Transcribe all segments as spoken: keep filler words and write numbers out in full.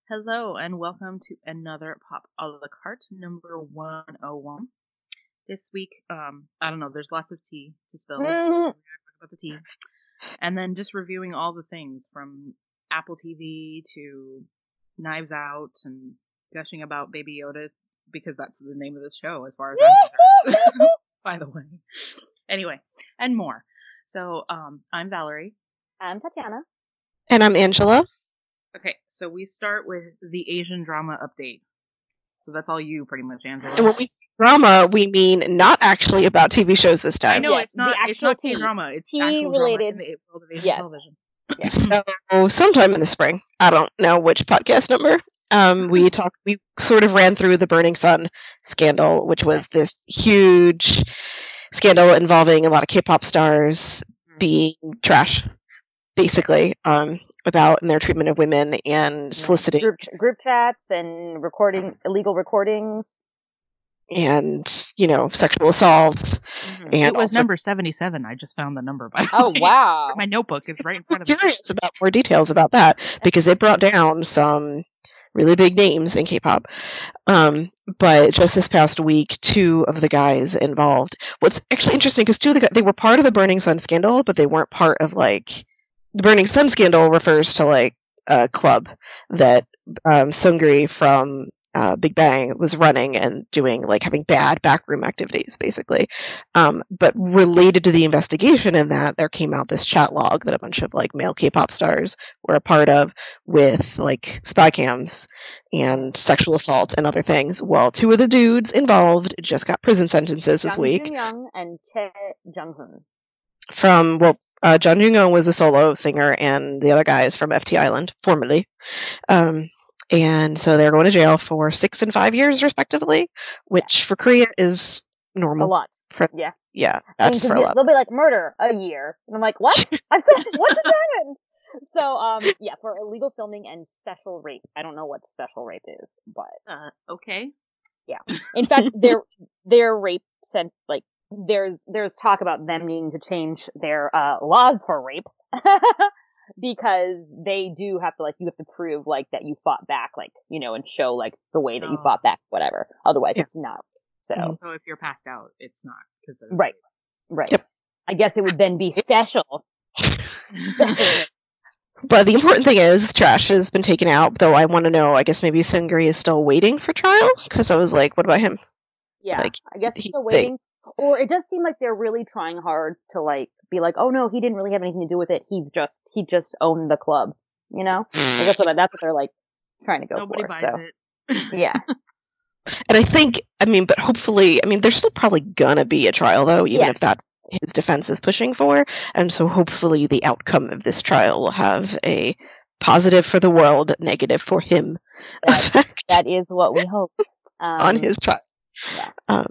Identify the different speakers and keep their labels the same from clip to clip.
Speaker 1: Hello and welcome to another Pop a la carte number one oh one. This week, um, I don't know, there's lots of tea to spill, so we're
Speaker 2: Mhm.
Speaker 1: going to talk about the tea. And then just reviewing all the things from Apple T V to Knives Out and gushing about Baby Yoda because that's the name of this show as far as I'm concerned, by the way. Anyway, and more. So um, I'm Valerie.
Speaker 2: I'm Tatiana.
Speaker 3: And I'm Angela.
Speaker 1: Okay, so we start with the Asian drama update. So that's all you, pretty much, Angela.
Speaker 3: And when we drama, we mean not actually about T V shows this time.
Speaker 1: I know
Speaker 2: Yes,
Speaker 1: it's not.
Speaker 2: the
Speaker 1: It's not
Speaker 2: actual tea.
Speaker 1: K-drama. It's
Speaker 2: Tea
Speaker 1: actual
Speaker 2: related-
Speaker 1: drama in the world of Asian
Speaker 2: yes.
Speaker 1: television.
Speaker 2: Yes.
Speaker 3: So sometime in the spring, I don't know which podcast number. Um, we talked. We sort of ran through the Burning Sun scandal, which was this huge scandal involving a lot of K-pop stars being trash, basically, um, about in their treatment of women and soliciting
Speaker 2: Group, group chats and recording illegal recordings.
Speaker 3: and you know sexual assaults. And
Speaker 1: It was
Speaker 3: also-
Speaker 1: number seventy-seven. I just found the number. By the
Speaker 2: Oh
Speaker 1: way.
Speaker 2: wow!
Speaker 1: My notebook is right in front of
Speaker 3: I'm
Speaker 1: me.
Speaker 3: curious about more details about that because it brought down some really big names in K-pop. Um, but just this past week, two of the guys involved. What's actually interesting because two of the guys, they were part of the Burning Sun scandal, but they weren't part of like the Burning Sun scandal refers to like a club that um, Seungri from uh, Big Bang was running and doing like having bad backroom activities, basically. Um, but related to the investigation in that, there came out this chat log that a bunch of like male K-pop stars were a part of with like spy cams and sexual assault and other things. Well, two of the dudes involved just got prison sentences this
Speaker 2: Jung
Speaker 3: week
Speaker 2: Jun Young and Tae Jung Hoon.
Speaker 3: from well. Uh, Jung Jung was a solo singer, and the other guy is from F T Island, formerly. Um, and so they're going to jail for six and five years, respectively, which for Korea is
Speaker 2: A
Speaker 3: normal.
Speaker 2: lot.
Speaker 3: For,
Speaker 2: Yeah.
Speaker 3: yeah,
Speaker 2: I mean,
Speaker 3: that's
Speaker 2: 'cause
Speaker 3: for a
Speaker 2: they-
Speaker 3: lot.
Speaker 2: they'll be like murder a year, and I'm like, what? I said, what just happened? So, um, yeah, for illegal filming and special rape. I don't know what special rape is, but
Speaker 1: Uh, okay.
Speaker 2: in fact, their their rape sent like there's there's talk about them needing to change their uh laws for rape because they do have to like you have to prove like that you fought back, like you know, and show like the way that you
Speaker 1: Oh.
Speaker 2: fought back, whatever. Otherwise,
Speaker 3: Yeah.
Speaker 2: it's not. So
Speaker 3: Mhm.
Speaker 1: So if you're passed out, it's not considered
Speaker 2: Right. right.
Speaker 3: Yep.
Speaker 2: I guess it would then be special. Special.
Speaker 3: But the important thing is, trash has been taken out. Though I want to know, I guess maybe Seungri is still waiting for trial because I was like, what about him?
Speaker 2: Yeah,
Speaker 3: Like,
Speaker 2: I guess it's
Speaker 3: he-
Speaker 2: still
Speaker 3: they-
Speaker 2: waiting. Or it does seem like they're really trying hard to like be like, oh no, he didn't really have anything to do with it. He's just he just owned the club. You know, like, that's what that's what they're like trying to go
Speaker 1: Nobody
Speaker 2: for.
Speaker 1: buys
Speaker 2: so
Speaker 1: it.
Speaker 2: yeah,
Speaker 3: And I think, I mean, but hopefully, I mean, there's still probably gonna be a trial though, even
Speaker 2: Yeah.
Speaker 3: if that's his defense is pushing for. And so hopefully the outcome of this trial will have a positive for the world, negative for him
Speaker 2: That-
Speaker 3: effect
Speaker 2: that is what we hope. Um,
Speaker 3: on his trial.
Speaker 2: yeah.
Speaker 3: Um,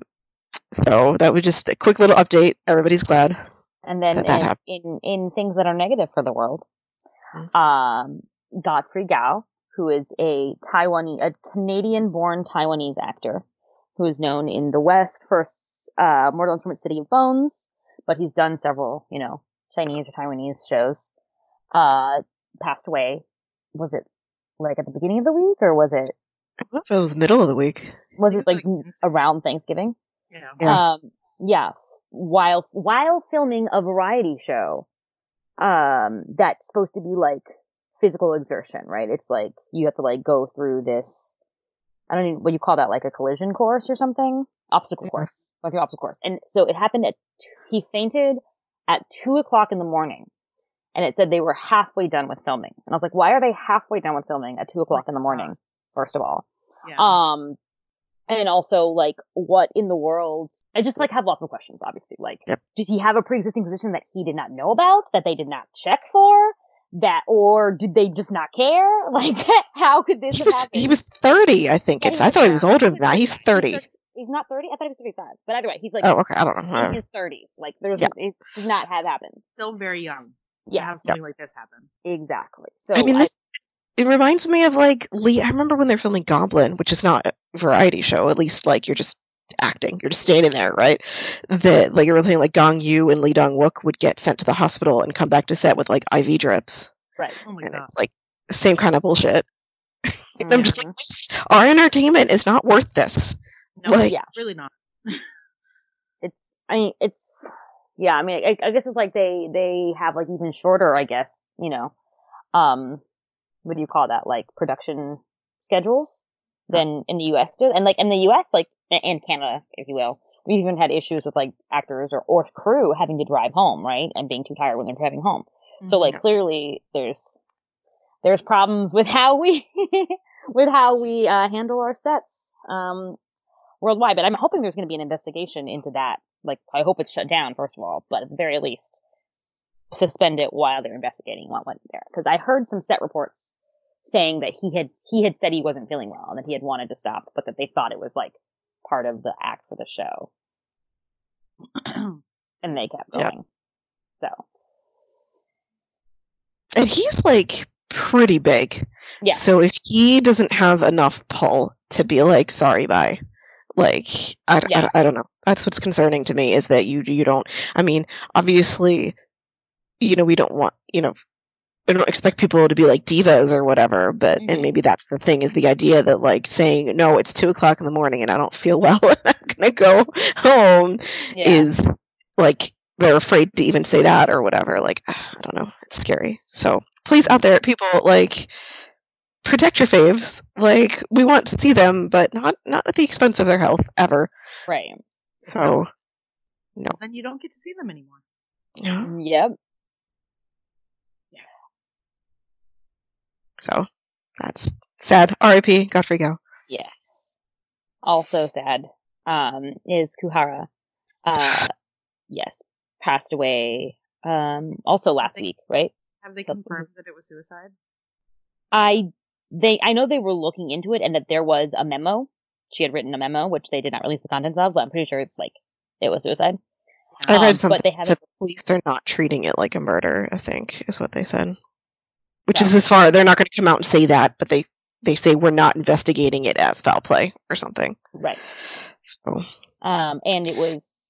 Speaker 3: so that was just a quick little update. Everybody's glad.
Speaker 2: And then
Speaker 3: that that
Speaker 2: in,
Speaker 3: happened.
Speaker 2: in in things that are negative for the world,
Speaker 3: Mhm.
Speaker 2: um, Godfrey Gao, who is a Taiwanese, a Canadian-born Taiwanese actor, who is known in the West for uh, Mortal Instruments City of Bones, but he's done several, you know, Chinese or Taiwanese shows. Uh, passed away. Was it like at the beginning of the week, or was it
Speaker 3: I don't know if it was middle of the week.
Speaker 2: was
Speaker 1: I
Speaker 2: it
Speaker 1: think
Speaker 2: like
Speaker 1: it was like
Speaker 2: around Thanksgiving?
Speaker 1: Yeah.
Speaker 3: Yeah.
Speaker 2: Um, yeah, f- while while filming a variety show, um, that's supposed to be like physical exertion, right? It's like you have to like go through this. I don't even what do you call that, like a collision course or something, obstacle
Speaker 3: Yeah.
Speaker 2: course, like an obstacle course. And so it happened at t- he fainted at two o'clock in the morning, and it said they were halfway done with filming. And I was like, why are they halfway done with filming at two o'clock in the morning? First of all.
Speaker 1: Yeah.
Speaker 2: Um, and also like what in the world? I just like have lots of questions, obviously. Like,
Speaker 3: Yep.
Speaker 2: did he have a pre-existing condition that he did not know about, that they did not check for, that, or did they just not care? Like, how could this
Speaker 3: He
Speaker 2: have
Speaker 3: was
Speaker 2: happened?
Speaker 3: he was thirty, I think.
Speaker 2: Yeah,
Speaker 3: It's
Speaker 2: he
Speaker 3: I
Speaker 2: was-
Speaker 3: thought he was
Speaker 2: yeah.
Speaker 3: older than that. He's
Speaker 2: He's
Speaker 3: thirty.
Speaker 2: thir- He's not thirty. I thought he was thirty-five. But either way, he's like
Speaker 3: Oh, okay. I don't
Speaker 2: in
Speaker 3: know.
Speaker 2: his thirties. Like, there's
Speaker 3: Yeah.
Speaker 2: it does not have happened.
Speaker 1: Still very young. To
Speaker 2: Yeah,
Speaker 1: have something like this happen.
Speaker 2: exactly. So
Speaker 3: I mean,
Speaker 2: I-
Speaker 3: this, it reminds me of like Lee. I remember when they're filming Goblin, which is not a variety show. At least, like you're just acting, you're just standing there, right? That like you're saying, like Gong Yu and Lee Dong Wook would get sent to the hospital and come back to set with like I V drips,
Speaker 2: right.
Speaker 1: Oh my
Speaker 3: and
Speaker 1: god.
Speaker 3: it's like the same kind of bullshit. And I'm just like, our entertainment is not worth this.
Speaker 1: No,
Speaker 3: Like-
Speaker 1: yeah, really not.
Speaker 2: It's, I mean, it's, yeah, I mean, I, I guess it's like they, they have like even shorter, I guess, you know, um, what do you call that? Like production schedules than in the U S do. And like in the U S, like, and Canada, if you will, we even had issues with like actors or, or crew having to drive home, right? And being too tired when they're driving home. So like
Speaker 3: Yeah.
Speaker 2: clearly there's, there's problems with how we, with how we, uh, handle our sets, um, worldwide. But I'm hoping there's going to be an investigation into that. Like, I hope it's shut down, first of all, but at the very least, suspend it while they're investigating what went there. Because I heard some set reports saying that he had he had said he wasn't feeling well and that he had wanted to stop, but that they thought it was like part of the act for the show, and they kept
Speaker 3: Yeah.
Speaker 2: going. So
Speaker 3: And he's like pretty big.
Speaker 2: Yeah.
Speaker 3: So if he doesn't have enough pull to be like, sorry, bye. Like, I,
Speaker 2: Yeah.
Speaker 3: I, I don't know. That's what's concerning to me is that you you don't. I mean, obviously, you know, we don't want, you know, I don't expect people to be like divas or whatever, but
Speaker 2: Mhm.
Speaker 3: and maybe that's the thing is the idea that like saying no, it's two o'clock in the morning and I don't feel well and I'm gonna go home
Speaker 2: yeah,
Speaker 3: is like they're afraid to even say that or whatever. Like I don't know, it's scary. So please, out there, people, like protect your faves. Like we want to see them, but not not at the expense of their health ever.
Speaker 2: right.
Speaker 3: So
Speaker 1: Then you don't get to see them anymore.
Speaker 3: yeah.
Speaker 2: Yep.
Speaker 3: So that's sad. R I P Godfrey Gao.
Speaker 2: Yes. Also sad um, is Kuhara. Uh, yes, passed away. Um, also last week, right?
Speaker 1: Have they
Speaker 2: But-
Speaker 1: confirmed that it was suicide?
Speaker 2: I they I know they were looking into it and that there was a memo. She had written a memo which they did not release the contents of, but I'm pretty sure it's like it was suicide.
Speaker 3: I
Speaker 2: Um,
Speaker 3: read
Speaker 2: but
Speaker 3: something
Speaker 2: they
Speaker 3: that
Speaker 2: haven't-
Speaker 3: said the police are not treating it like a murder, I think, is what they said. Which
Speaker 2: Yeah.
Speaker 3: is as far they're not going to come out and say that, but they they say we're not investigating it as foul play or something.
Speaker 2: Right.
Speaker 3: So
Speaker 2: Um, and it was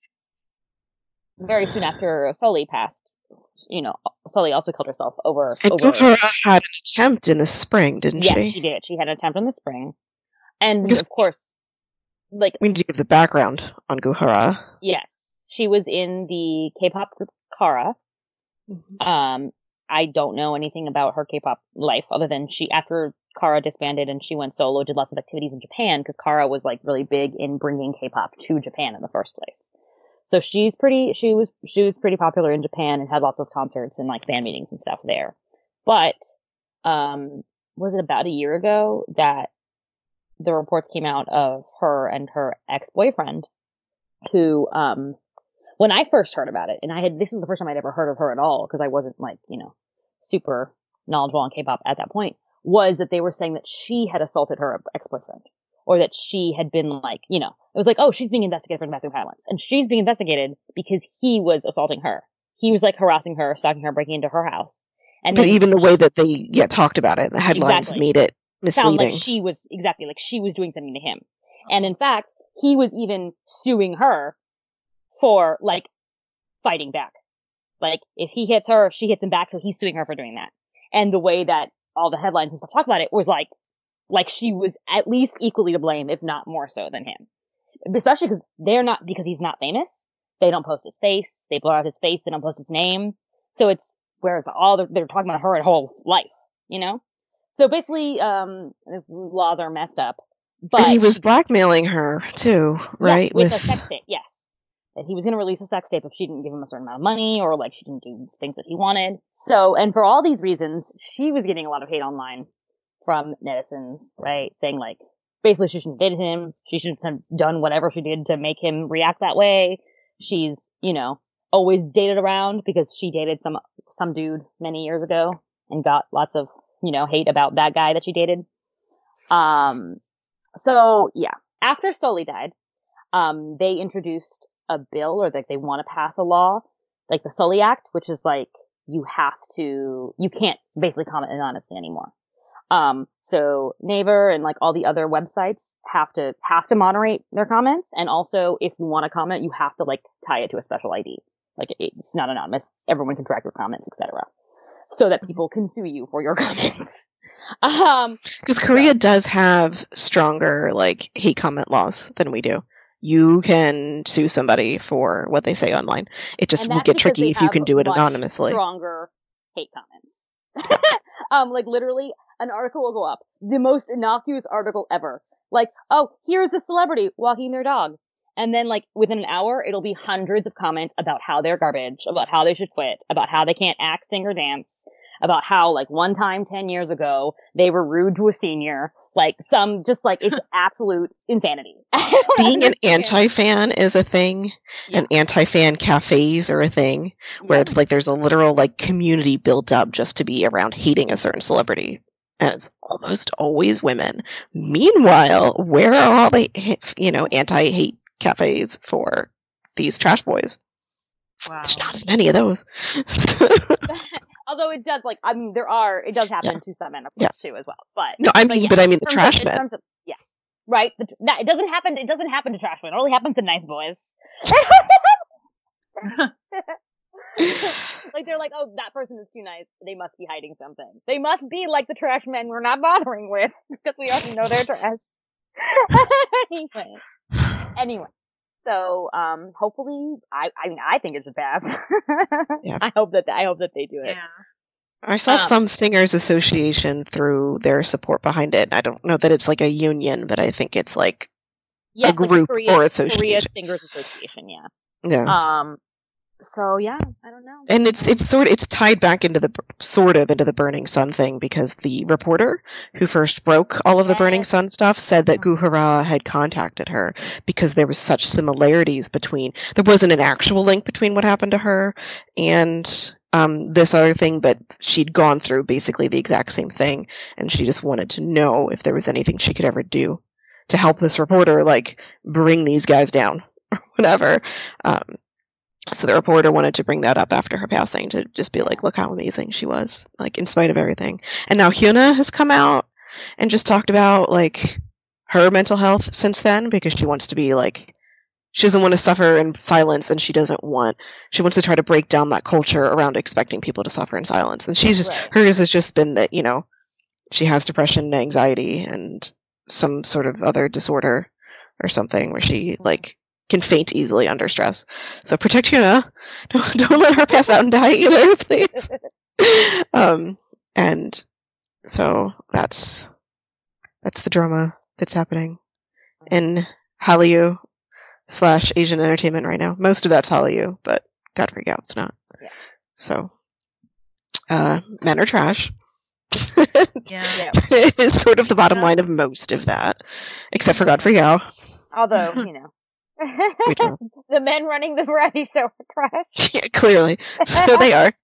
Speaker 2: very soon after Sully passed. You know, Sully also killed herself over
Speaker 3: and
Speaker 2: over.
Speaker 3: Kuhara had an attempt in the spring, didn't
Speaker 2: Yes,
Speaker 3: she?
Speaker 2: she did. She had an attempt in the spring, and
Speaker 3: Because-
Speaker 2: of course, like
Speaker 3: We need to give the background on Kuhara.
Speaker 2: yes, she was in the K-pop group Kara. Um, I don't know anything about her K-pop life other than she, after Kara disbanded and she went solo, did lots of activities in Japan because Kara was like really big in bringing K-pop to Japan in the first place. So she's pretty, she was, she was pretty popular in Japan and had lots of concerts and like fan meetings and stuff there. But, um, was it about a year ago that the reports came out of her and her ex-boyfriend who, um, when I first heard about it, and I had, this was the first time I'd ever heard of her at all, because I wasn't like, you know, super knowledgeable on K-pop at that point, was that they were saying that she had assaulted her ex-boyfriend. Or that she had been like, you know, it was like, oh, she's being investigated for domestic violence. And she's being investigated because he was assaulting her. He was like harassing her, stalking her, breaking into her house. And
Speaker 3: But
Speaker 2: then
Speaker 3: even the way that they yeah talked about it, the headlines
Speaker 2: Exactly.
Speaker 3: made it
Speaker 2: sound
Speaker 3: misleading.
Speaker 2: like she was, exactly, like she was doing something to him. And in fact, he was even suing her for like fighting back. Like if he hits her, she hits him back, so he's suing her for doing that. And the way that all the headlines and stuff talk about it was like, like she was at least equally to blame, if not more so than him. Especially because they're not, because he's not famous. They don't post his face. They blur out his face. They don't post his name. So it's, whereas all the, they're talking about her whole life, you know? So basically, um, his laws are messed up. But
Speaker 3: and he was blackmailing her too, right?
Speaker 2: Yes, with, a sex tape, yes. That he was going to release a sex tape if she didn't give him a certain amount of money or like she didn't do things that he wanted. So, and for all these reasons, she was getting a lot of hate online from netizens, right? Saying like, basically she shouldn't have dated him. She should have done whatever she did to make him react that way. She's, you know, always dated around because she dated some, some dude many years ago and got lots of, you know, hate about that guy that she dated. Um, so yeah, after Sully died, um, they introduced a bill or like they want to pass a law, like the Sully Act, which is like, you have to, you can't basically comment anonymously anymore. Um, so Naver and like all the other websites have to, have to moderate their comments. And also if you want to comment, you have to like tie it to a special I D. Like it's not anonymous. Everyone can track your comments, et cetera. So that people can sue you for your comments. um,
Speaker 3: Because Korea does have stronger like hate comment laws than we do. You can sue somebody for what they say online. It just
Speaker 2: and
Speaker 3: will
Speaker 2: that's
Speaker 3: get
Speaker 2: because
Speaker 3: tricky
Speaker 2: they
Speaker 3: if you
Speaker 2: have
Speaker 3: can do it
Speaker 2: much
Speaker 3: anonymously.
Speaker 2: stronger hate comments. um, like literally, an article will go up, the most innocuous article ever. Like, oh, here's a celebrity walking their dog. And then, like, within an hour, it'll be hundreds of comments about how they're garbage, about how they should quit, about how they can't act, sing, or dance, about how, like, one time ten years ago, they were rude to a senior. Like, some, just, like, it's absolute insanity.
Speaker 3: Being an anti-fan is a thing,
Speaker 2: Yeah.
Speaker 3: and anti-fan cafes are a thing, where
Speaker 2: Yep.
Speaker 3: it's like there's a literal, like, community built up just to be around hating a certain celebrity. And it's almost always women. Meanwhile, where are all the, you know, anti-hate cafes for these trash boys?
Speaker 1: Wow.
Speaker 3: There's not as many of those.
Speaker 2: Although it does, like, I mean, there are, it does happen
Speaker 3: Yeah.
Speaker 2: to some men, of
Speaker 3: Yes.
Speaker 2: course, too, as well. But
Speaker 3: No, I
Speaker 2: but
Speaker 3: mean,
Speaker 2: yeah,
Speaker 3: but I mean the
Speaker 2: in terms
Speaker 3: trash
Speaker 2: of, in
Speaker 3: men.
Speaker 2: terms of, yeah, right. The, that, it doesn't happen. It doesn't happen to trash men. It only happens to nice boys. Like they're like, oh, that person is too nice. They must be hiding something. They must be like the trash men we're not bothering with because we already know they're trash. Anyway, anyway. So, um, hopefully, I, I mean, I think it should pass.
Speaker 3: Yeah.
Speaker 2: I hope that I hope that they do it.
Speaker 1: Yeah.
Speaker 3: I saw
Speaker 2: Um,
Speaker 3: some singers association through their support behind it. I don't know that it's like a union, but I think it's like
Speaker 2: Yes, like the
Speaker 3: group
Speaker 2: Korea,
Speaker 3: or
Speaker 2: Korea
Speaker 3: association.
Speaker 2: Singers Association. Yeah.
Speaker 3: yeah.
Speaker 2: Um. So yeah, I don't know.
Speaker 3: And it's it's sort of it's tied back into the sort of into the Burning Sun thing because the reporter who first broke all of the Burning
Speaker 2: Yes.
Speaker 3: Sun stuff said that Guhara had contacted her because there was such similarities between there wasn't an actual link between what happened to her and um, this other thing, but she'd gone through basically the exact same thing, and she just wanted to know if there was anything she could ever do to help this reporter like bring these guys down or whatever. Um, So the reporter wanted to bring that up after her passing to just be like, look how amazing she was, like in spite of everything. And now Hyuna has come out and just talked about like her mental health since then because she wants to be like, she doesn't want to suffer in silence and she doesn't want, she wants to try to break down that culture around expecting people to suffer in silence. And she's just,
Speaker 2: Right.
Speaker 3: hers has just been that, you know, she has depression and anxiety and some sort of other disorder or something where she like can faint easily under stress. So protect Hyuna. Don't, don't let her pass out and die either, please. um, and so that's that's the drama that's happening in Hallyu slash Asian entertainment right now. Most of that's Hallyu, but Godfrey Gout's not.
Speaker 2: Yeah.
Speaker 3: So uh, men are trash.
Speaker 1: Yeah.
Speaker 2: Yeah.
Speaker 3: Is sort of the bottom
Speaker 1: Yeah.
Speaker 3: line of most of that, except for Godfrey Gao.
Speaker 2: Although you know,
Speaker 3: We don't.
Speaker 2: the men running the variety show are trash.
Speaker 3: Yeah, clearly. So they are.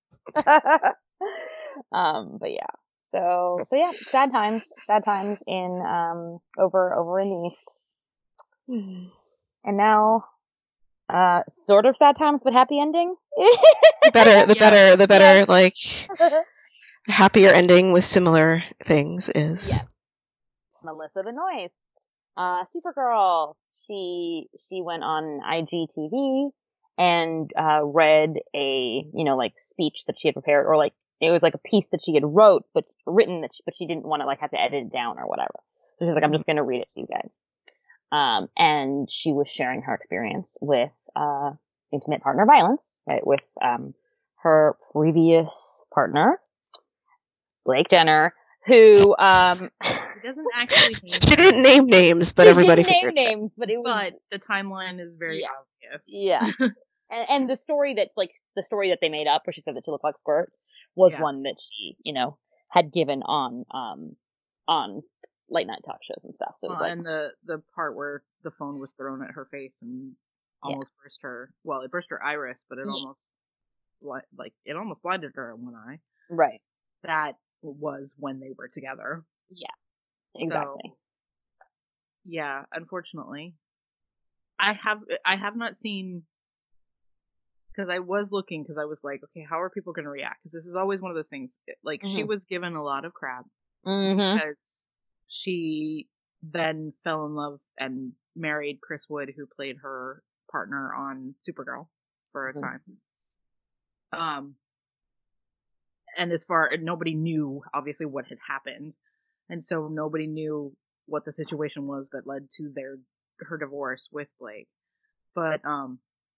Speaker 2: um. But yeah. So so yeah. Sad times. Sad times in um over over in the east. And now, uh, sort of sad times, but happy ending.
Speaker 3: The better, the
Speaker 1: Yeah.
Speaker 3: better, the better,
Speaker 2: Yeah.
Speaker 3: like, happier ending with similar things is.
Speaker 2: Yeah. Melissa Benoist, uh, Supergirl. She she went on I G T V and uh, read a you know like speech that she had prepared, or like it was like a piece that she had wrote but written that she, but she didn't want to like have to edit it down or whatever. So she's like, I'm just gonna read it to you guys. Um, and she was sharing her experience with uh, intimate partner violence, right? With um, her previous partner, Blake Jenner, who um,
Speaker 1: It doesn't actually name
Speaker 3: She didn't name names, but
Speaker 2: she
Speaker 3: everybody
Speaker 2: didn't name
Speaker 3: figured it.
Speaker 2: names, but it was
Speaker 1: but the timeline is very
Speaker 2: Yeah.
Speaker 1: obvious.
Speaker 2: yeah. and, and the story that like the story that they made up, where she said that she looked like Squirt, was
Speaker 1: Yeah.
Speaker 2: one that she you know had given on um on late night talk shows and stuff. So it was
Speaker 1: Well,
Speaker 2: like
Speaker 1: and the the part where the phone was thrown at her face and
Speaker 2: Yeah.
Speaker 1: almost burst her. Well, it burst her iris, but it
Speaker 2: Yes.
Speaker 1: almost bli- like it almost blinded her in one eye.
Speaker 2: right,
Speaker 1: That was when they were together.
Speaker 2: exactly.
Speaker 1: Yeah, unfortunately, I have I have not seen because I was looking because I was like, okay, how are people going to react? Because this is always one of those things. Like she
Speaker 2: Mhm.
Speaker 1: was given a lot of crap
Speaker 2: Mm-hmm.
Speaker 1: because she then fell in love and married Chris Wood, who played her partner on Supergirl for a
Speaker 2: Mhm.
Speaker 1: time. Um, and as far nobody knew obviously what had happened, and so nobody knew what the situation was that led to their her divorce with Blake. But um,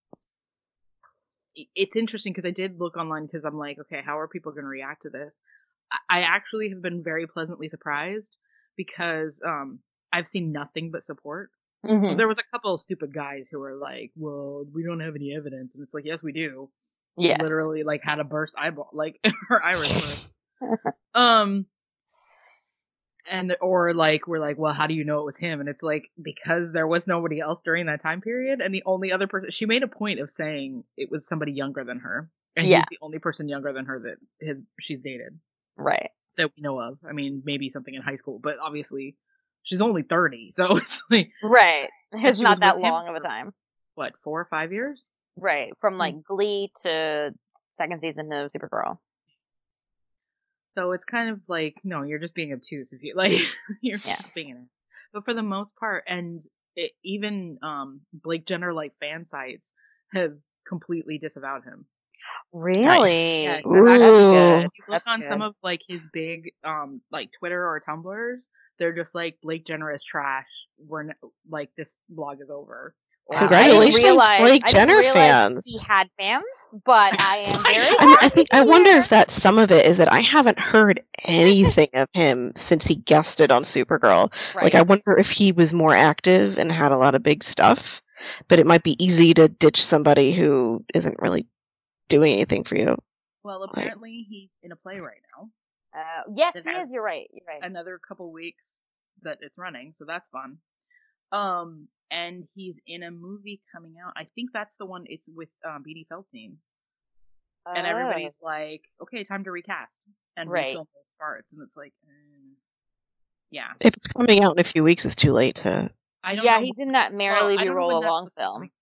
Speaker 1: it's interesting because I did look online because I'm like, okay, how are people going to react to this? I actually have been very pleasantly surprised because um, I've seen nothing but support.
Speaker 2: Mm-hmm.
Speaker 1: There was a couple of stupid guys who were like, well, we don't have any evidence. And it's like, yes, we do. She
Speaker 2: Yes.
Speaker 1: literally like had a burst eyeball, like her iris burst. um, and or like we're like, well, how do you know it was him? And it's like because there was nobody else during that time period, and the only other person she made a point of saying it was somebody younger than her, and
Speaker 2: Yeah.
Speaker 1: he's the only person younger than her that his she's dated.
Speaker 2: Right.
Speaker 1: That we know of. I mean, maybe something in high school, but obviously she's only thirty, so it's like
Speaker 2: Right. It's
Speaker 1: she
Speaker 2: not
Speaker 1: was
Speaker 2: that
Speaker 1: with him
Speaker 2: long of a
Speaker 1: for-
Speaker 2: time.
Speaker 1: what, four or five years?
Speaker 2: Right. From like Glee to second season of Supergirl.
Speaker 1: So it's kind of like, no, you're just being obtuse if you like you're
Speaker 2: Yeah.
Speaker 1: just being an But for the most part, and it, even um Blake Jenner like fan sites have completely disavowed him.
Speaker 2: Really?
Speaker 1: Yeah,
Speaker 2: That's
Speaker 3: Ooh.
Speaker 2: good.
Speaker 1: If you look
Speaker 2: That's
Speaker 1: on some
Speaker 2: good.
Speaker 1: of like his big um like Twitter or Tumblrs, they're just like Blake Jenner is trash. We're n- like this blog is over. Or-
Speaker 2: Wow.
Speaker 3: Congratulations,
Speaker 2: I didn't realize,
Speaker 3: Blake
Speaker 2: I didn't
Speaker 3: Jenner
Speaker 2: realize
Speaker 3: fans.
Speaker 2: He had fans, but I am very.
Speaker 3: I mean, I
Speaker 2: happy
Speaker 3: think
Speaker 2: to
Speaker 3: I wonder
Speaker 2: hear.
Speaker 3: if that's some of it is that I haven't heard anything of him since he guested on Supergirl.
Speaker 2: Right.
Speaker 3: Like, I wonder if he was more active and had a lot of big stuff. But it might be easy to ditch somebody who isn't really doing anything for you.
Speaker 1: Well, apparently he's in a play right now.
Speaker 2: Uh, yes,
Speaker 1: It
Speaker 2: he
Speaker 1: has
Speaker 2: is. You're right. You're right.
Speaker 1: Another couple weeks that it's running, so that's fun. Um, and he's in a movie coming out. I think that's the one. It's with um, Beanie Feldstein, and
Speaker 2: Oh.
Speaker 1: everybody's like, "Okay, time to recast and
Speaker 2: Right.
Speaker 1: refilm those parts." And it's like, mm, yeah,
Speaker 3: If it's coming out in a few weeks, it's too late to.
Speaker 1: I don't
Speaker 2: Yeah,
Speaker 1: know
Speaker 2: he's
Speaker 1: when-
Speaker 2: in that
Speaker 1: well,
Speaker 2: Merrily
Speaker 1: I
Speaker 2: We
Speaker 1: don't know
Speaker 2: Roll
Speaker 1: when that's
Speaker 2: Along
Speaker 1: supposed to be
Speaker 2: film.
Speaker 1: coming-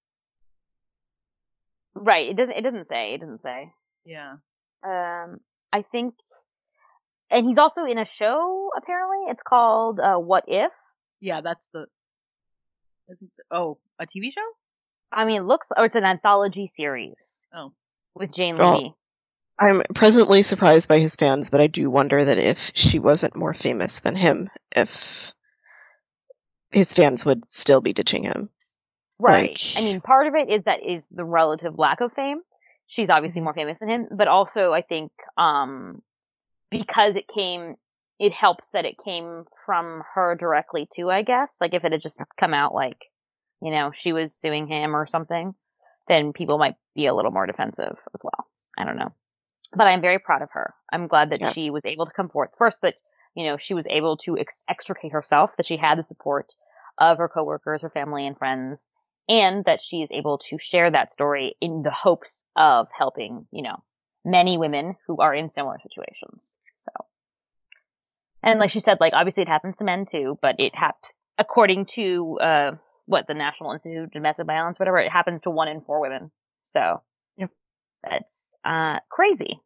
Speaker 2: Right. It doesn't. It doesn't say. It doesn't say.
Speaker 1: Yeah,
Speaker 2: Um, I think, and he's also in a show. Apparently, it's called uh, What If.
Speaker 1: yeah, that's the. I think the oh, a T V show?
Speaker 2: I mean, it looks, or it's an anthology series
Speaker 1: Oh,
Speaker 2: with Jane
Speaker 3: Well,
Speaker 2: Levy.
Speaker 3: I'm presently surprised by his fans, but I do wonder that if she wasn't more famous than him, if his fans would still be ditching him.
Speaker 2: Right.
Speaker 3: like-
Speaker 2: I mean, part of it is that is the relative lack of fame. She's obviously
Speaker 3: Mhm.
Speaker 2: more famous than him, but also I think um because it came, it helps that it came from her directly too. I guess like if it had just come out like, you know, she was suing him or something, then people might be a little more defensive as well. I don't know, but I'm very proud of her. I'm glad that she
Speaker 3: Yes.
Speaker 2: was able to come forth first. That you know she was able to ex- extricate herself. That she had the support of her coworkers, her family, and friends. And that she is able to share that story in the hopes of helping, you know, many women who are in similar situations. So, and like she said, like obviously it happens to men too, but it happened according to uh, what the National Institute of Domestic Violence, whatever. It happens to one in four women. So,
Speaker 3: Yep.
Speaker 2: that's uh, crazy.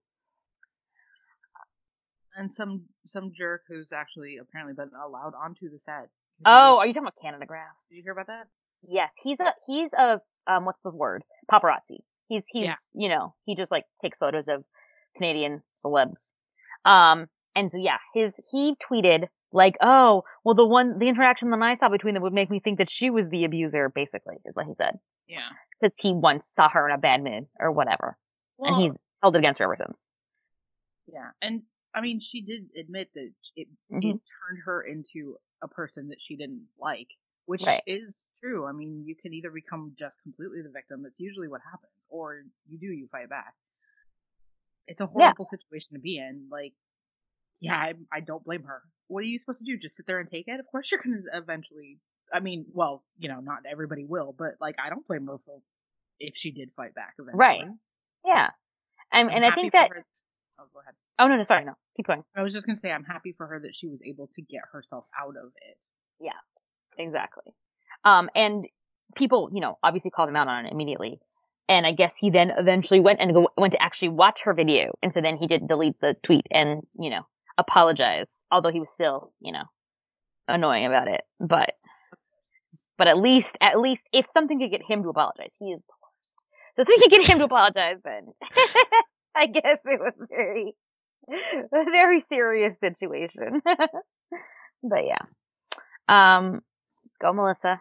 Speaker 1: and some some jerk who's actually apparently been allowed onto the set.
Speaker 2: Oh, are you talking about Canada Graphs?
Speaker 1: Did you hear about that?
Speaker 2: Yes, he's a he's a um what's the word? Paparazzi. He's he's
Speaker 1: Yeah.
Speaker 2: you know, he just like takes photos of Canadian celebs. Um and so yeah, his he tweeted like, "Oh, well the one the interaction that I saw between them would make me think that she was the abuser," basically, is what he said.
Speaker 1: Yeah.
Speaker 2: Cuz he once saw her in a bad mood or whatever.
Speaker 1: Well,
Speaker 2: And he's held it against her ever since.
Speaker 1: yeah, and I mean, she did admit that it
Speaker 2: Mhm.
Speaker 1: it turned her into a person that she didn't like, which
Speaker 2: Right.
Speaker 1: is true. I mean, you can either become just completely the victim. That's usually what happens, or you do you fight back. It's a
Speaker 2: Yeah.
Speaker 1: horrible situation to be in. Like, yeah, I, I don't blame her. What are you supposed to do? Just sit there and take it? Of course, you're gonna eventually. I mean, well, you know, not everybody will, but like, I don't blame her for if she did fight back eventually.
Speaker 2: Right. Yeah. And
Speaker 1: I'm
Speaker 2: and I
Speaker 1: happy
Speaker 2: think
Speaker 1: for
Speaker 2: that
Speaker 1: her- Oh, go ahead.
Speaker 2: Oh no, no, sorry, no. Keep going.
Speaker 1: I was just gonna say I'm happy for her that she was able to get herself out of it.
Speaker 2: Yeah, exactly. Um, and people, you know, obviously called him out on it immediately. And I guess he then eventually went and go, went to actually watch her video. And so then he did delete the tweet and, you know, apologize. Although he was still, you know, annoying about it. But, but at least, at least if something could get him to apologize, he is the worst. So if we could get him to apologize, then I guess it was very, A very serious situation. But yeah. Um, go Melissa.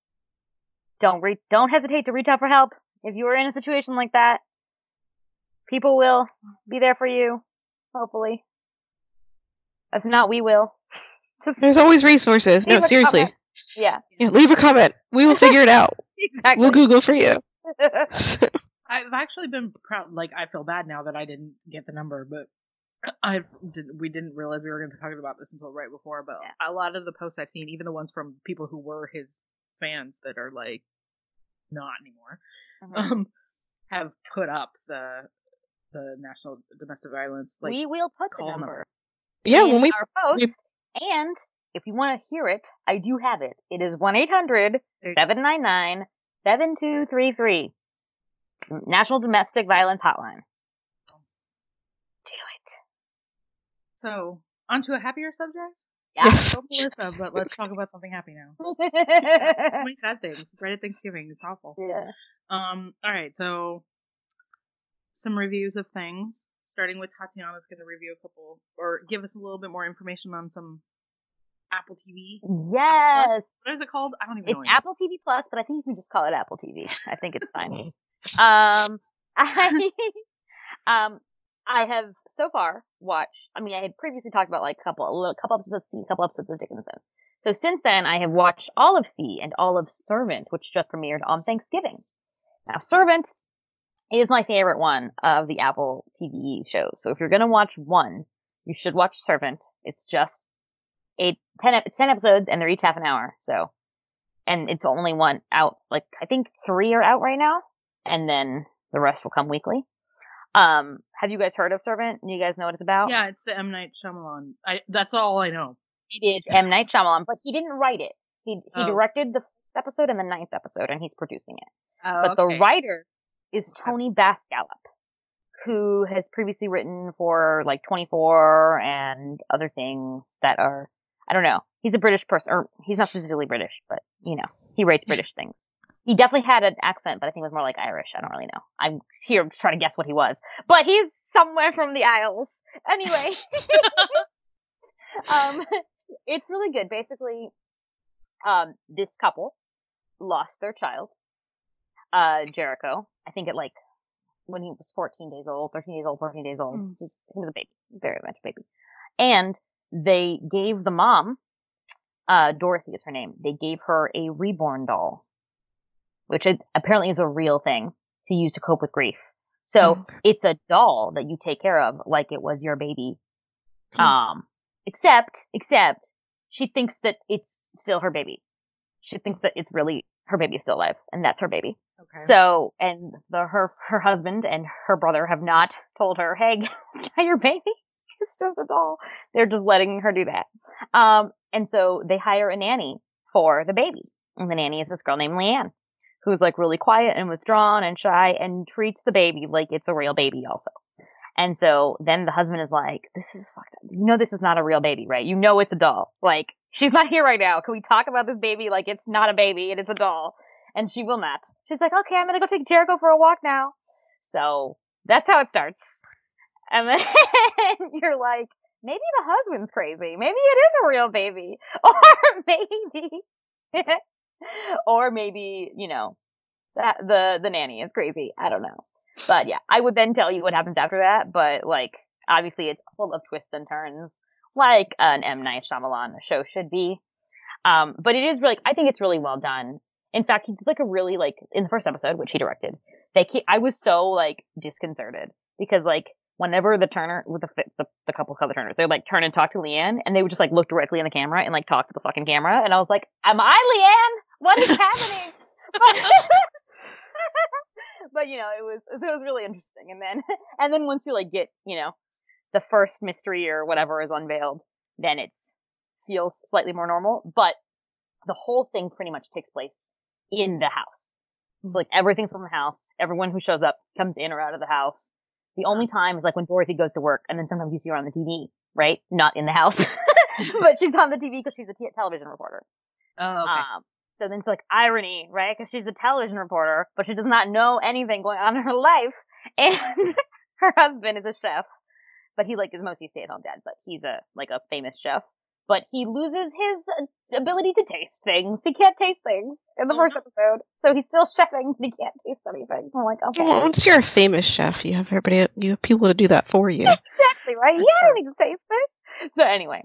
Speaker 2: Don't re- don't hesitate to reach out for help if you are in a situation like that. People will be there for you, hopefully. If not, we will.
Speaker 3: Just There's always resources. No, seriously.
Speaker 2: Comment. Yeah.
Speaker 3: Yeah, leave a comment. We will figure it out.
Speaker 2: Exactly.
Speaker 3: We'll Google for you.
Speaker 1: I've actually been proud. Like, I feel bad now that I didn't get the number, but I didn't. We didn't realize we were going to talk about this until right before. But yeah. A lot of the posts I've seen, even the ones from people who were his fans that are like not anymore, mm-hmm. um, have put up the the National Domestic Violence. Like,
Speaker 2: we will put the number. number.
Speaker 3: Yeah, when we
Speaker 2: our post. We... And if you want to hear it, I do have it. It is one eight hundred seven nine nine seven two three three. National Domestic Violence Hotline. Do it.
Speaker 1: So, on to a happier subject?
Speaker 2: Yeah.
Speaker 1: So, Melissa, but let's talk about something happy now. So many sad things. Right at Thanksgiving. It's awful.
Speaker 2: Yeah.
Speaker 1: Um. All right, so some reviews of things. Starting with Tatiana's going to review a couple, or give us a little bit more information on some Apple T V.
Speaker 2: Yes.
Speaker 1: What is it called? I don't even
Speaker 2: it's
Speaker 1: know.
Speaker 2: It's Apple T V Plus, but I think you can just call it Apple T V. I think it's fine. um, I, um, I have so far watched. I mean, I had previously talked about like a couple, a little, couple episodes of C, a couple episodes of Dickinson. So since then, I have watched all of C and all of Servant, which just premiered on Thanksgiving. Now, Servant is my favorite one of the Apple T V shows. So if you're gonna watch one, you should watch Servant. It's just eight, ten, it's ten episodes, and they're each half an hour. So, and it's only one out. Like I think three are out right now, and then the rest will come weekly. Um, have you guys heard of Servant? Do you guys know what it's about?
Speaker 1: Yeah, it's the M. Night Shyamalan. I that's all I know.
Speaker 2: It is M. Night Shyamalan, but he didn't write it. He he
Speaker 1: oh.
Speaker 2: directed the first episode and the ninth episode, and he's producing it.
Speaker 1: Oh,
Speaker 2: but
Speaker 1: okay.
Speaker 2: the writer is Tony Bascallop, who has previously written for like twenty-four and other things that are, I don't know. He's a British person, or he's not specifically British, but you know, he writes British things. He definitely had an accent, but I think it was more like Irish. I don't really know. I'm here just trying to guess what he was, but he's somewhere from the Isles. Anyway, um, it's really good. Basically, um, this couple lost their child. Uh, Jericho, I think at like, when he was fourteen days old, thirteen days old, fourteen days old. Mm. He, was, he was a baby. Very much a baby. And they gave the mom, uh, Dorothy is her name, they gave her a reborn doll. Which is, apparently is a real thing to use to cope with grief. So, mm. it's a doll that you take care of like it was your baby. Mm. Um, except, except, she thinks that it's still her baby. She thinks that it's really, her baby is still alive, and that's her baby.
Speaker 1: Okay.
Speaker 2: So, and the, her her husband and her brother have not told her, hey, it's not your baby. It's just a doll. They're just letting her do that. Um, and so they hire a nanny for the baby. And the nanny is this girl named Leanne, who's like really quiet and withdrawn and shy and treats the baby like it's a real baby also. And so then the husband is like, this is fucked up. You know this is not a real baby, right? You know it's a doll. Like, she's not here right now. Can we talk about this baby like it's not a baby and it's a doll? And she will not. She's like, okay, I'm going to go take Jericho for a walk now. So that's how it starts. And then you're like, maybe the husband's crazy. Maybe it is a real baby. Or maybe, or maybe, you know, that the, the nanny is crazy. I don't know. But yeah, I would then tell you what happens after that. But like, obviously it's full of twists and turns, like an M. Night Shyamalan show should be. Um, but it is really, I think it's really well done. In fact, he did like a really like in the first episode, which he directed. They, keep, I was so like disconcerted because like whenever the Turner with the the, the couple called the Turners, they would like turn and talk to Leanne, and they would just like look directly in the camera and like talk to the fucking camera, and I was like, "Am I Leanne? What is happening?" But you know, it was it was really interesting, and then and then once you like get you know the first mystery or whatever is unveiled, then it feels slightly more normal, but the whole thing pretty much takes place in the house. So like everything's from the house. Everyone who shows up comes in or out of the house. The only time is like when Dorothy goes to work, and then sometimes you see her on the T V, right? Not in the house, but she's on the T V because she's a t- television reporter.
Speaker 1: Oh, okay.
Speaker 2: Um, so then it's like irony, right? Because she's a television reporter, but she does not know anything going on in her life, and her husband is a chef. but he like is mostly a stay-at-home dad. But he's a like a famous chef. But he loses his ability to taste things. He can't taste things in the first episode, so he's still chefing. But he can't taste anything. I'm like, okay.
Speaker 3: Well, once you're a famous chef, you have everybody, you have people to do that for you.
Speaker 2: Exactly right. Yeah, I don't need to taste it. So anyway,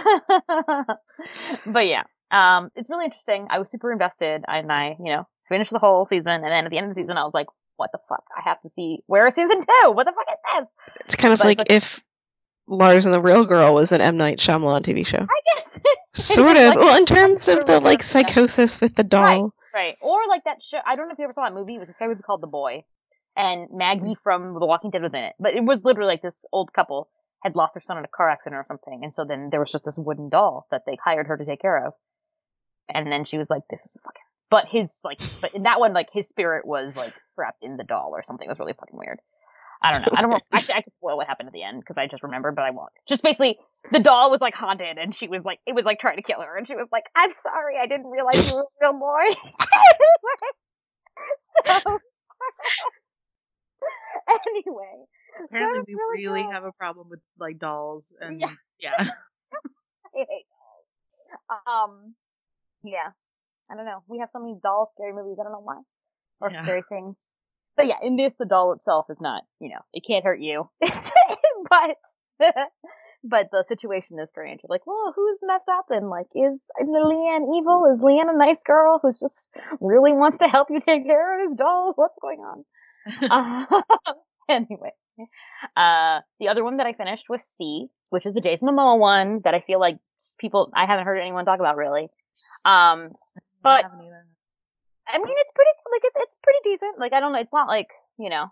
Speaker 2: but yeah, um, it's really interesting. I was super invested, and I, you know, finished the whole season, and then at the end of the season, I was like, what the fuck? I have to see where is season two? What the fuck is this?
Speaker 3: It's kind of
Speaker 2: But
Speaker 3: like
Speaker 2: it's like-
Speaker 3: if Lars and the Real Girl was an M. Night Shyamalan T V show.
Speaker 2: I guess.
Speaker 3: Sort of.
Speaker 2: Like-
Speaker 3: Well, in terms of the like
Speaker 2: Yeah.
Speaker 3: psychosis with the doll.
Speaker 2: Right. Or like that show. I don't know if you ever saw that movie. It was this guy movie called The Boy, and Maggie from The Walking Dead was in it. But it was literally like this old couple had lost their son in a car accident or something, and so then there was just this wooden doll that they hired her to take care of. And then she was like, "This is fucking." But his like, but in that one, like his spirit was like trapped in the doll or something. It was really fucking weird. I don't know. I don't know. Actually, I could spoil what happened at the end because I just remembered, but I won't. Just basically, the doll was like haunted, and she was like, it was like trying to kill her, and she was like, "I'm sorry, I didn't realize you were a real boy." so, anyway,
Speaker 1: Apparently,
Speaker 2: so
Speaker 1: we
Speaker 2: it's really
Speaker 1: really
Speaker 2: cool.
Speaker 1: have a problem with like dolls, and
Speaker 2: Yeah.
Speaker 1: yeah.
Speaker 2: I hate dolls. Um, yeah, I don't know. We have so many doll scary movies. I don't know why, or
Speaker 1: Yeah.
Speaker 2: scary things. But yeah, in this, the doll itself is not, you know, it can't hurt you. but, but the situation is strange. Like, well, who's messed up? And like, is Leanne evil? Is Leanne a nice girl who's just really wants to help you take care of his doll? What's going on? uh, anyway, uh, the other one that I finished was C, which is the Jason Momoa one that I feel like people, I haven't heard anyone talk about really. Um, But-
Speaker 1: I haven't either.
Speaker 2: I mean, it's pretty, like, it's, it's pretty decent. Like, I don't know, it's not like, you know,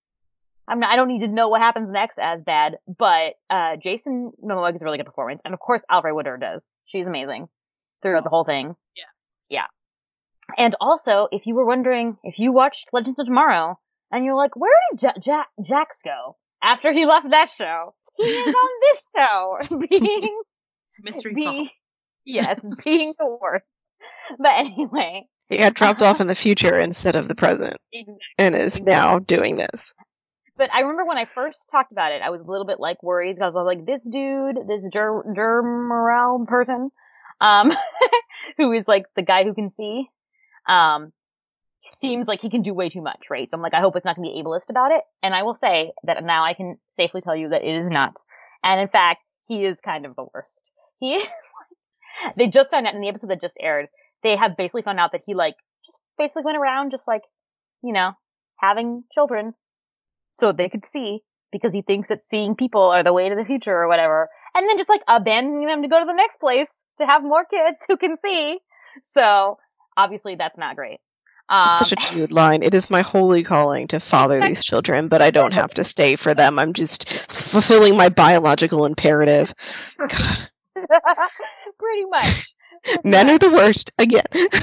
Speaker 2: I'm not, I don't need to know what happens next as bad, but, uh, Jason Momoa gives a really good performance. And of course, Alfre Woodard does. She's amazing throughout the whole thing.
Speaker 1: Yeah.
Speaker 2: Yeah. And also, if you were wondering, if you watched Legends of Tomorrow, and you're like, where did ja- ja- Jax go after he left that show? He is on this show, being,
Speaker 1: Mystery
Speaker 2: being,
Speaker 1: solved.
Speaker 2: yes, being the worst. But anyway.
Speaker 3: He got dropped off in the future instead of the present,
Speaker 2: Exactly.
Speaker 3: and is now doing this.
Speaker 2: But I remember when I first talked about it, I was a little bit like worried because I was like, this dude, this Ger- Germoral person, um, who is like the guy who can see, um, seems like he can do way too much, right? So I'm like, I hope it's not going to be ableist about it. And I will say that now I can safely tell you that it is not. And in fact, he is kind of the worst. He is like, they just found out in the episode that just aired, they have basically found out that he like just basically went around just like, you know, having children so they could see because he thinks that seeing people are the way to the future or whatever. And then just like abandoning them to go to the next place to have more kids who can see. So obviously that's not great. Um,
Speaker 3: Such a cute line. It is my holy calling to father these children, but I don't have to stay for them. I'm just fulfilling my biological imperative. God.
Speaker 2: pretty much.
Speaker 3: Men are the worst again.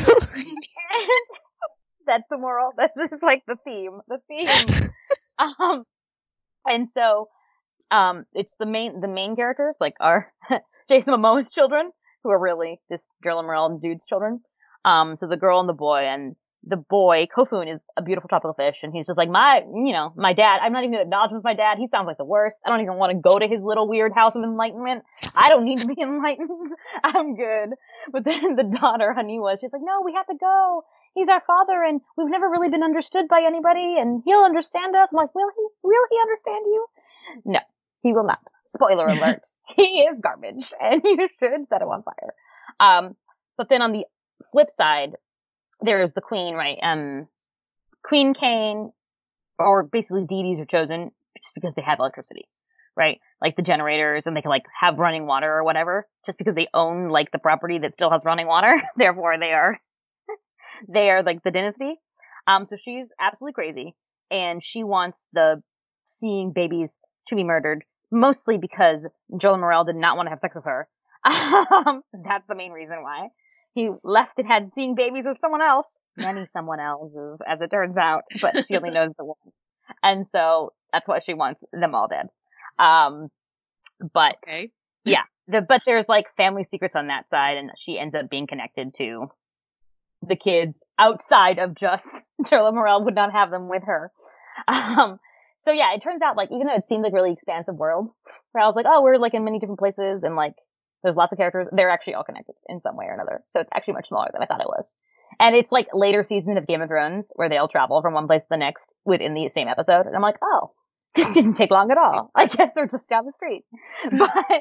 Speaker 2: That's the moral. This is like the theme. The theme. um, and so, um, it's the main the main characters like are Jason Momoa's children, who are really this Jerlin Morel dude's children. Um, so the girl and the boy, and the boy Kofun is a beautiful tropical fish, and he's just like my, you know, my dad. I'm not even gonna acknowledge him as my dad. He sounds like the worst. I don't even want to go to his little weird house of enlightenment. I don't need to be enlightened. I'm good. But then the daughter Haniwa, she's like, no, we have to go. He's our father, and we've never really been understood by anybody, and he'll understand us. I'm like, will he? Will he understand you? No, he will not. Spoiler alert. He is garbage, and you should set him on fire. Um, but then on the flip side, there's the queen, right? Um, Queen Kane, or basically deities are chosen just because they have electricity, right? Like the generators, and they can like have running water or whatever, just because they own like the property that still has running water. Therefore, they are, they are like the dynasty. Um, so she's absolutely crazy, and she wants the seeing babies to be murdered, mostly because Joel Morel did not want to have sex with her. Um, that's the main reason why. He left and had seeing babies with someone else. Many someone else's, as it turns out, but she only knows the one. And so that's why she wants them all dead. Um, but
Speaker 1: Okay.
Speaker 2: yeah, the, but there's like family secrets on that side, and she ends up being connected to the kids outside of just Charlotte Morel would not have them with her. Um, So yeah, it turns out like even though it seemed like a really expansive world, where I was like, oh, we're like in many different places and like there's lots of characters, they're actually all connected in some way or another. So it's actually much smaller than I thought it was. And it's like later seasons of Game of Thrones where they all travel from one place to the next within the same episode. And I'm like, oh, this didn't take long at all. I guess they're just down the street. But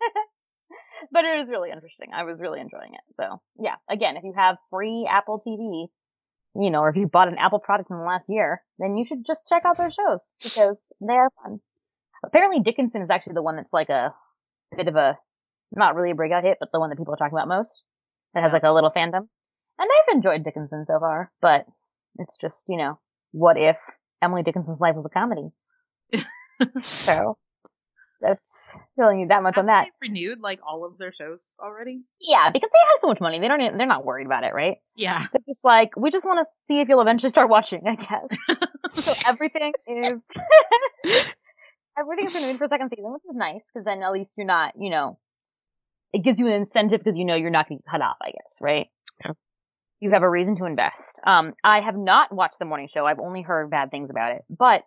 Speaker 2: but it was really interesting. I was really enjoying it. So yeah, again, if you have free Apple T V, you know, or if you bought an Apple product in the last year, then you should just check out their shows because they are fun. Apparently Dickinson is actually the one that's like a bit of a, not really a breakout hit, but the one that people are talking about most. That has like a little fandom. And I've enjoyed Dickinson so far, but it's just, you know, what if Emily Dickinson's life was a comedy? So that's telling you that much
Speaker 1: Have
Speaker 2: on that.
Speaker 1: they renewed like all of their shows already?
Speaker 2: Yeah, because they have so much money. They don't even, they're not worried about it, right?
Speaker 1: Yeah.
Speaker 2: They're just like, we just want to see if you'll eventually start watching, I guess. So everything is everything is renewed for a second season, which is nice because then at least you're not, you know, it gives you an incentive because you know you're not going to get cut off, I guess, right?
Speaker 3: Yeah.
Speaker 2: You have a reason to invest. Um, I have not watched the morning show. I've only heard bad things about it, but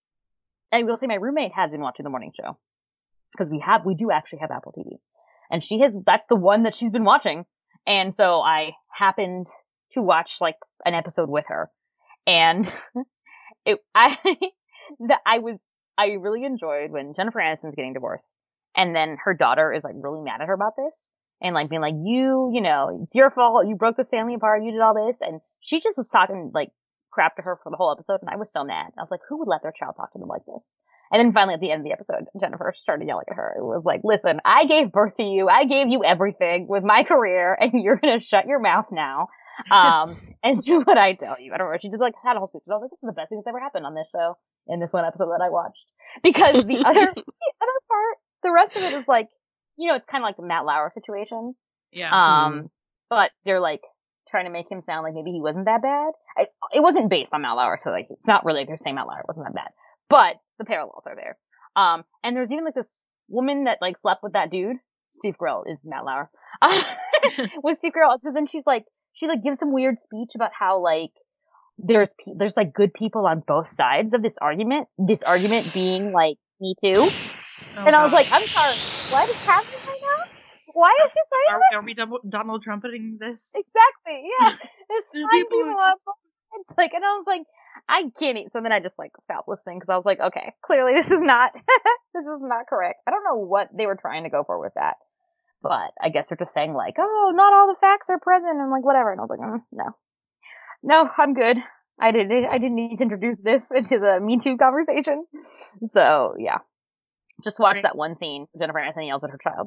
Speaker 2: I will say my roommate has been watching the morning show because we have, we do actually have Apple T V, and she has. That's the one that she's been watching, and so I happened to watch like an episode with her, and it, I, that I was, I really enjoyed when Jennifer Aniston's getting divorced, and then her daughter is like really mad at her about this. And like being like, you, you know, it's your fault. You broke this family apart. You did all this. And she just was talking like crap to her for the whole episode. And I was so mad. I was like, who would let their child talk to them like this? And then finally at the end of the episode, Jennifer started yelling at her. It was like, listen, I gave birth to you. I gave you everything with my career. And you're going to shut your mouth now. Um, and do what I tell you. I don't know. She just like had a whole speech. I was like, this is the best thing that's ever happened on this show in this one episode that I watched. Because the other, the other part, the rest of it is like, you know, it's kind of like the Matt Lauer situation.
Speaker 1: Yeah.
Speaker 2: Um,
Speaker 3: Mm-hmm.
Speaker 2: but they're like trying to make him sound like maybe he wasn't that bad. I, it wasn't based on Matt Lauer, so like it's not really like they're saying Matt Lauer wasn't that bad. But the parallels are there. Um, and there's even like this woman that like slept with that dude. Steve Carell is Matt Lauer. Uh, with Steve Carell, so then she's like, she like gives some weird speech about how like there's pe- there's like good people on both sides of this argument. This argument being like Me Too.
Speaker 1: Oh,
Speaker 2: and I was
Speaker 1: God.
Speaker 2: like, I'm sorry, what is happening right now? Why is she saying
Speaker 1: Are,
Speaker 2: this?
Speaker 1: are we double, Donald Trumpeting this?
Speaker 2: Exactly, yeah. There's
Speaker 1: There's
Speaker 2: fine
Speaker 1: people
Speaker 2: people
Speaker 1: who-
Speaker 2: on both sides. Like, and I was like, I can't eat. So then I just like stopped listening because I was like, okay, clearly this is not, this is not correct. I don't know what they were trying to go for with that. But I guess they're just saying like, oh, not all the facts are present and like whatever. And I was like, mm, no, no, I'm good. I didn't, I didn't need to introduce this into the Me Too conversation. So yeah. Just watch
Speaker 1: Right.
Speaker 2: that one scene. Jennifer Aniston yells at her child.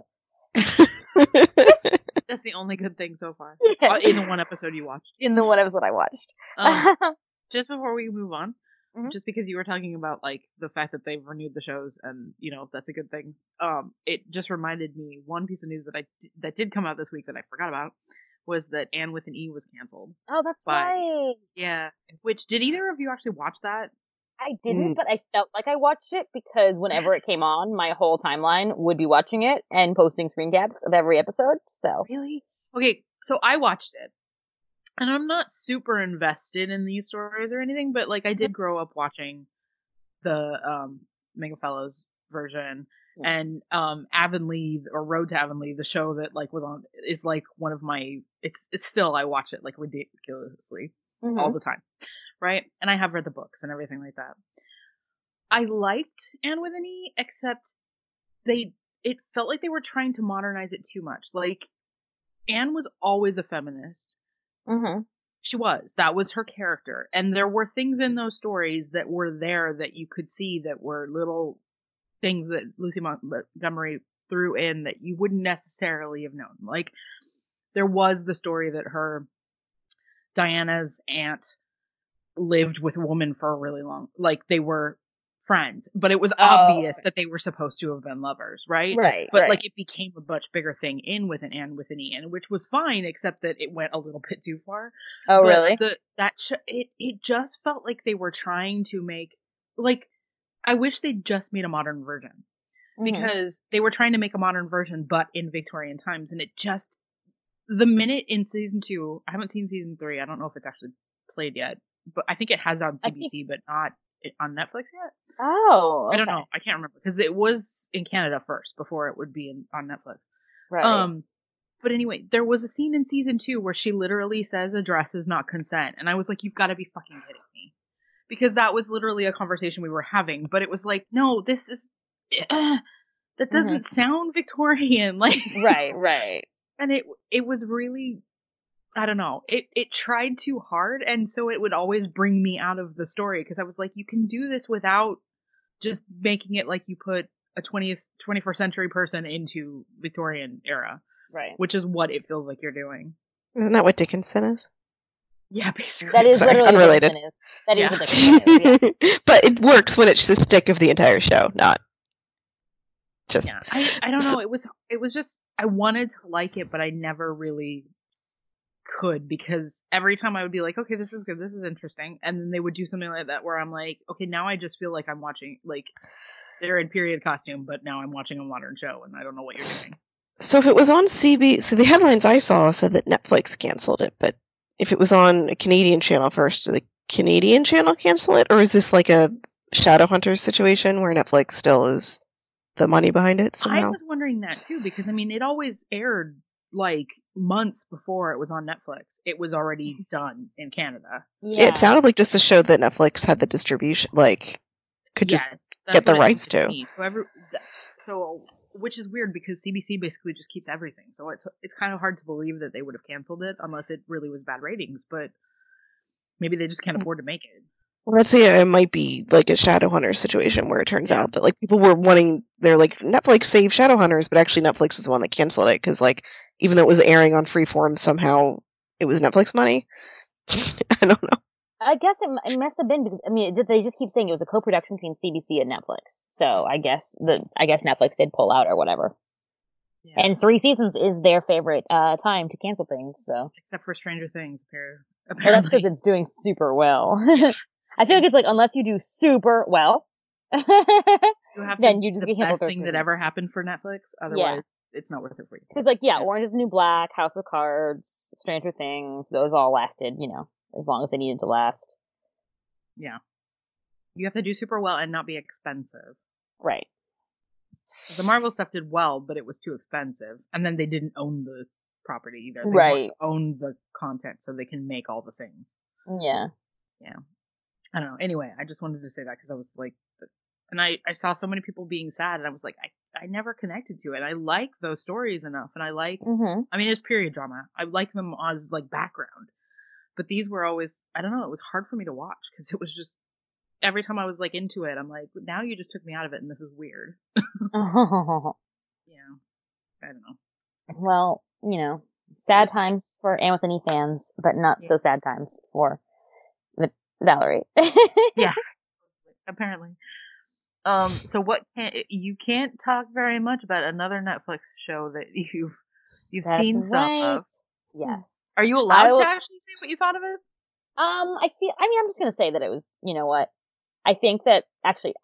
Speaker 1: That's the only good thing so far.
Speaker 2: Yeah.
Speaker 1: Uh, in the one episode you watched.
Speaker 2: In the one episode I watched.
Speaker 1: Um, just before we move on,
Speaker 2: Mhm.
Speaker 1: just because you were talking about like the fact that they've renewed the shows and you know that's a good thing. Um, it just reminded me one piece of news that I d- that did come out this week that I forgot about was that Anne with an E was canceled.
Speaker 2: Oh, that's
Speaker 1: Bye.
Speaker 2: right.
Speaker 1: Yeah. Which did either of you actually watch that?
Speaker 2: I didn't,
Speaker 3: Mm.
Speaker 2: but I felt like I watched it because whenever it came on, my whole timeline would be watching it and posting screen caps of every episode. So
Speaker 1: Really? Okay, so I watched it. And I'm not super invested in these stories or anything, but like I did grow up watching the um Mega Fellows version
Speaker 2: Yeah.
Speaker 1: and um Avonlea or Road to Avonlea, the show that like was on is like one of my it's it's still I watch it like ridiculously
Speaker 2: mhm.
Speaker 1: all the time. Right? And I have read the books and everything like that. I liked Anne with an E, except they it felt like they were trying to modernize it too much. Like Anne was always a feminist.
Speaker 2: Mhm.
Speaker 1: She was. That was her character. And there were things in those stories that were there that you could see that were little things that Lucy Montgomery threw in that you wouldn't necessarily have known. Like, there was the story that her, Diana's aunt, lived with a woman for a really long, like, they were friends. But it was
Speaker 2: Oh,
Speaker 1: obvious
Speaker 2: okay.
Speaker 1: that they were supposed to have been lovers, right?
Speaker 2: Right.
Speaker 1: But
Speaker 2: right.
Speaker 1: like it became a much bigger thing in with an Anne with an E, and which was fine, except that it went a little bit too far.
Speaker 2: oh,
Speaker 1: But
Speaker 2: really?
Speaker 1: The that sh- it it just felt like they were trying to make like I wish they'd just made a modern version
Speaker 2: Mhm.
Speaker 1: because they were trying to make a modern version, but in Victorian times, and it just the minute in season two, I haven't seen season three. I don't know if it's actually played yet, but I think it has on
Speaker 2: I think-
Speaker 1: C B C, but not on Netflix yet.
Speaker 2: Oh, okay.
Speaker 1: I don't know. I can't remember because it was in Canada first before it would be in, on Netflix.
Speaker 2: Right.
Speaker 1: Um, but anyway, there was a scene in season two where she literally says a dress is not consent, and I was like, "You've got to be fucking kidding me," because that was literally a conversation we were having. But it was like, no, this is uh, that doesn't mm-hmm. sound Victorian, like
Speaker 2: right, right.
Speaker 1: And it it was really, I don't know, it it tried too hard, and so it would always bring me out of the story because I was like, you can do this without just making it like you put a twentieth, twenty-first century person into Victorian era.
Speaker 2: Right.
Speaker 1: Which is what it feels like you're doing.
Speaker 3: Isn't that what Dickinson is?
Speaker 1: Yeah, basically.
Speaker 2: That is
Speaker 3: Sorry,
Speaker 2: literally
Speaker 3: unrelated.
Speaker 2: what Dickinson is. That
Speaker 1: yeah.
Speaker 2: is what Dickinson is, yeah.
Speaker 3: But it works when it's the stick of the entire show, not just...
Speaker 1: Yeah, I, I don't know. It was it was just, I wanted to like it, but I never really could because every time I would be like, okay, this is good, this is interesting. And then they would do something like that where I'm like, okay, now I just feel like I'm watching, like, they're in period costume, but now I'm watching a modern show and I don't know what you're doing.
Speaker 3: So if it was on C B, so the headlines I saw said that Netflix canceled it, but if it was on a Canadian channel first, did the Canadian channel cancel it? Or is this like a Shadowhunters situation where Netflix still is the money behind it somehow?
Speaker 1: I was wondering that too, because I mean, it always aired like months before it was on Netflix. It was already done in Canada.
Speaker 3: Yeah. It sounded like just a show that Netflix had the distribution, like, could just
Speaker 1: yeah,
Speaker 3: get the rights to.
Speaker 1: to so every, so... Which is weird because C B C basically just keeps everything. So it's it's kind of hard to believe that they would have canceled it unless it really was bad ratings. But maybe they just can't afford to make it.
Speaker 3: Well, let's say it might be like a Shadowhunters situation where it turns
Speaker 1: yeah.
Speaker 3: out that like people were wanting, they're like, Netflix saved Shadowhunters, but actually Netflix was the one that canceled it because like even though it was airing on Freeform, somehow it was Netflix money. I don't know.
Speaker 2: I guess it, it must have been because I mean it, they just keep saying it was a co-production between C B C and Netflix. So I guess the I guess Netflix did pull out or whatever. Yeah. And three seasons is their favorite uh, time to cancel things. So
Speaker 1: except for Stranger Things, apparently.
Speaker 2: Well, that's because it's doing super well. I feel like it's like unless you do super well,
Speaker 1: you have
Speaker 2: then
Speaker 1: to,
Speaker 2: you just
Speaker 1: the
Speaker 2: get canceled.
Speaker 1: Best thing that ever happened for Netflix. Otherwise, yeah. it's not worth it for you.
Speaker 2: Because like yeah, Orange is the New Black, House of Cards, Stranger Things, those all lasted. You know. As long as they needed to last.
Speaker 1: Yeah. You have to do super well and not be expensive.
Speaker 2: Right.
Speaker 1: The Marvel stuff did well, but it was too expensive. And then they didn't own the property either. They
Speaker 2: right.
Speaker 1: own the content so they can make all the things.
Speaker 2: Yeah.
Speaker 1: Yeah. I don't know. Anyway, I just wanted to say that because I was like... And I, I saw so many people being sad and I was like, I, I never connected to it. I like those stories enough. And I like...
Speaker 2: Mm-hmm.
Speaker 1: I mean, it's period drama. I like them as like background. But these were always, I don't know, it was hard for me to watch because it was just, every time I was like into it, I'm like, now you just took me out of it and this is weird.
Speaker 2: oh.
Speaker 1: Yeah. I don't know.
Speaker 2: Well, you know, sad times for Anthony fans, but not yeah. so sad times for Valerie.
Speaker 1: yeah. Apparently. Um, so what can, you can't talk very much about another Netflix show that you've, you've
Speaker 2: That's
Speaker 1: seen
Speaker 2: right.
Speaker 1: some of.
Speaker 2: Yes.
Speaker 1: Are you allowed
Speaker 2: will,
Speaker 1: to actually say what you thought of it?
Speaker 2: Um, I feel, I mean, I'm just going to say that it was, you know what? I think that actually,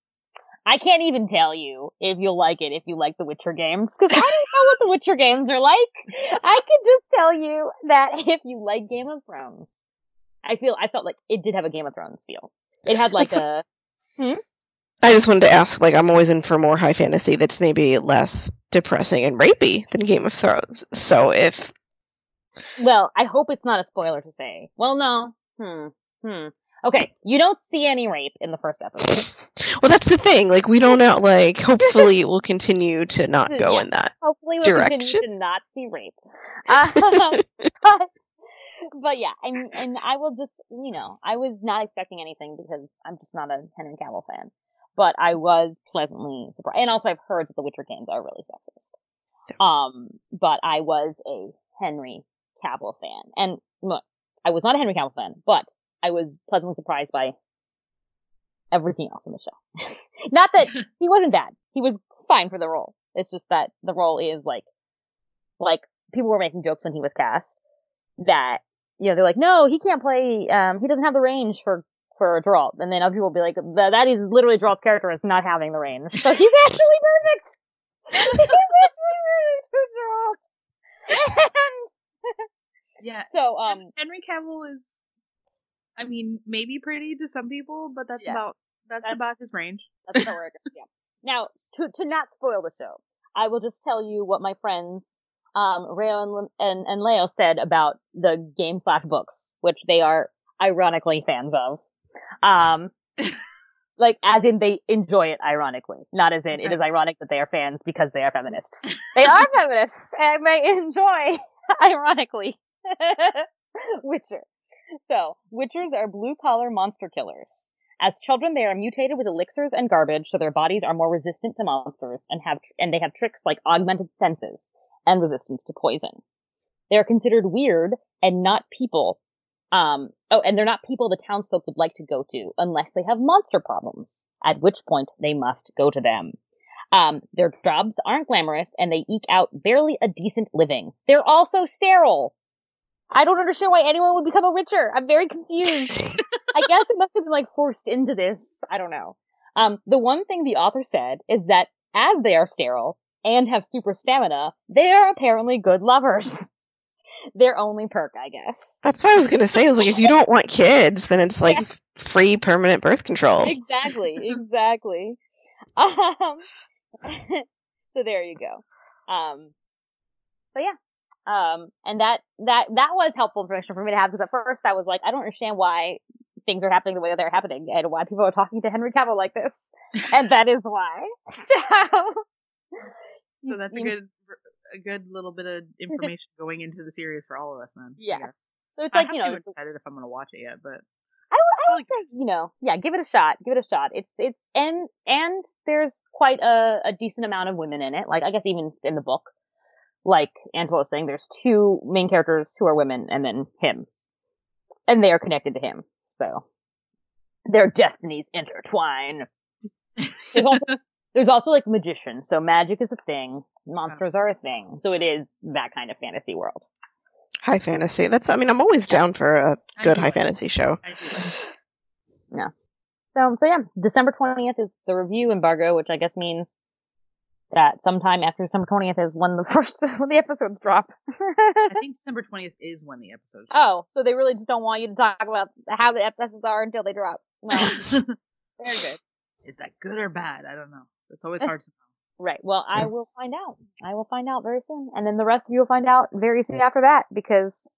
Speaker 2: I can't even tell you if you'll like it if you like the Witcher games, because I don't know what the Witcher games are like. I can just tell you that if you like Game of Thrones, I feel, I felt like it did have a Game of Thrones feel. It had like a, hmm?
Speaker 3: I just wanted to ask, like, I'm always in for more high fantasy that's maybe less depressing and rapey than Game of Thrones. So if
Speaker 2: Well, I hope it's not a spoiler to say. Well, no. Hmm. Hmm. Okay, you don't see any rape in the first episode.
Speaker 3: Well, that's the thing. Like, we don't know. Like, hopefully, it will continue to not go
Speaker 2: yeah,
Speaker 3: in that
Speaker 2: hopefully we'll
Speaker 3: direction.
Speaker 2: continue to not see rape. Um, but, but yeah, and and I will just, you know, I was not expecting anything because I'm just not a Henry Cavill fan. But I was pleasantly surprised, and also I've heard that the Witcher games are really sexist. Um, but I was a Henry Cavill fan. And look, I was not a Henry Cavill fan, but I was pleasantly surprised by everything else in the show. Not that he wasn't bad. He was fine for the role. It's just that the role is like, like people were making jokes when he was cast that, you know, they're like, no, he can't play, um, he doesn't have the range for, for Geralt. And then other people will be like, that is literally Geralt's character is not having the range. So he's actually perfect. He's actually perfect for Geralt. And
Speaker 1: yeah.
Speaker 2: so, um,
Speaker 1: Henry Cavill is, I mean, maybe pretty to some people, but that's
Speaker 2: Yeah.
Speaker 1: about that's,
Speaker 2: That's-
Speaker 1: about his range.
Speaker 2: That's how we're yeah. Now, to to not spoil the show, I will just tell you what my friends um Rayo and, and and Leo said about the game slash books, which they are ironically fans of. Um like as in they enjoy it ironically, not as in it
Speaker 1: Okay.
Speaker 2: is ironic that they are fans because they are feminists. They are feminists and they enjoy ironically Witcher. So, Witchers are blue-collar monster killers. As children, they are mutated with elixirs and garbage, so their bodies are more resistant to monsters and have and they have tricks like augmented senses and resistance to poison. They are considered weird and not people. Um, oh, and they're not people the townsfolk would like to go to unless they have monster problems, at which point they must go to them. Um, their jobs aren't glamorous, and they eke out barely a decent living. They're also sterile. I don't understand why anyone would become a Witcher. I'm very confused. I guess it must have been like forced into this. I don't know. Um, the one thing the author said is that as they are sterile and have super stamina, they are apparently good lovers. Their only perk, I guess.
Speaker 3: That's what I was gonna say. I was like, if you don't want kids, then it's like
Speaker 2: Yeah.
Speaker 3: free permanent birth control.
Speaker 2: Exactly, exactly. Um, so there you go. Um, but yeah. Um, and that, that, that was helpful information for me to have, because at first I was like, I don't understand why things are happening the way they're happening and why people are talking to Henry Cavill like this. And that is why. So,
Speaker 1: So that's a good a good little bit of information going into the series for all of us then. I
Speaker 2: yes.
Speaker 1: guess.
Speaker 2: So it's
Speaker 1: I
Speaker 2: like,
Speaker 1: haven't
Speaker 2: you know,
Speaker 1: even
Speaker 2: it's-
Speaker 1: decided if I'm gonna watch it yet, but
Speaker 2: I would, I
Speaker 1: Probably
Speaker 2: would say, you know, yeah, give it a shot. Give it a shot. It's, it's, and, and there's quite a, a decent amount of women in it. Like, I guess even in the book, like Angela was saying, there's two main characters who are women and then him. And they are connected to him. So their destinies intertwine. There's also, there's also like magician. So magic is a thing. Monsters are a thing. So it is that kind of fantasy world.
Speaker 3: High fantasy. That's. I mean, I'm always down for a
Speaker 1: I
Speaker 3: good
Speaker 1: do
Speaker 3: high
Speaker 1: like it.
Speaker 3: fantasy show.
Speaker 1: I do like it.
Speaker 2: So, so yeah, December twentieth is the review embargo, which I guess means that sometime after December twentieth is when the first, when the episodes drop.
Speaker 1: I think December twentieth is when the episode.
Speaker 2: Oh, so they really just don't want you to talk about how the episodes are until they drop. Well, very good.
Speaker 1: Is that good or bad? I don't know. It's always hard to know.
Speaker 2: Right. Well, I will find out. I will find out very soon. And then the rest of you will find out very soon after that, because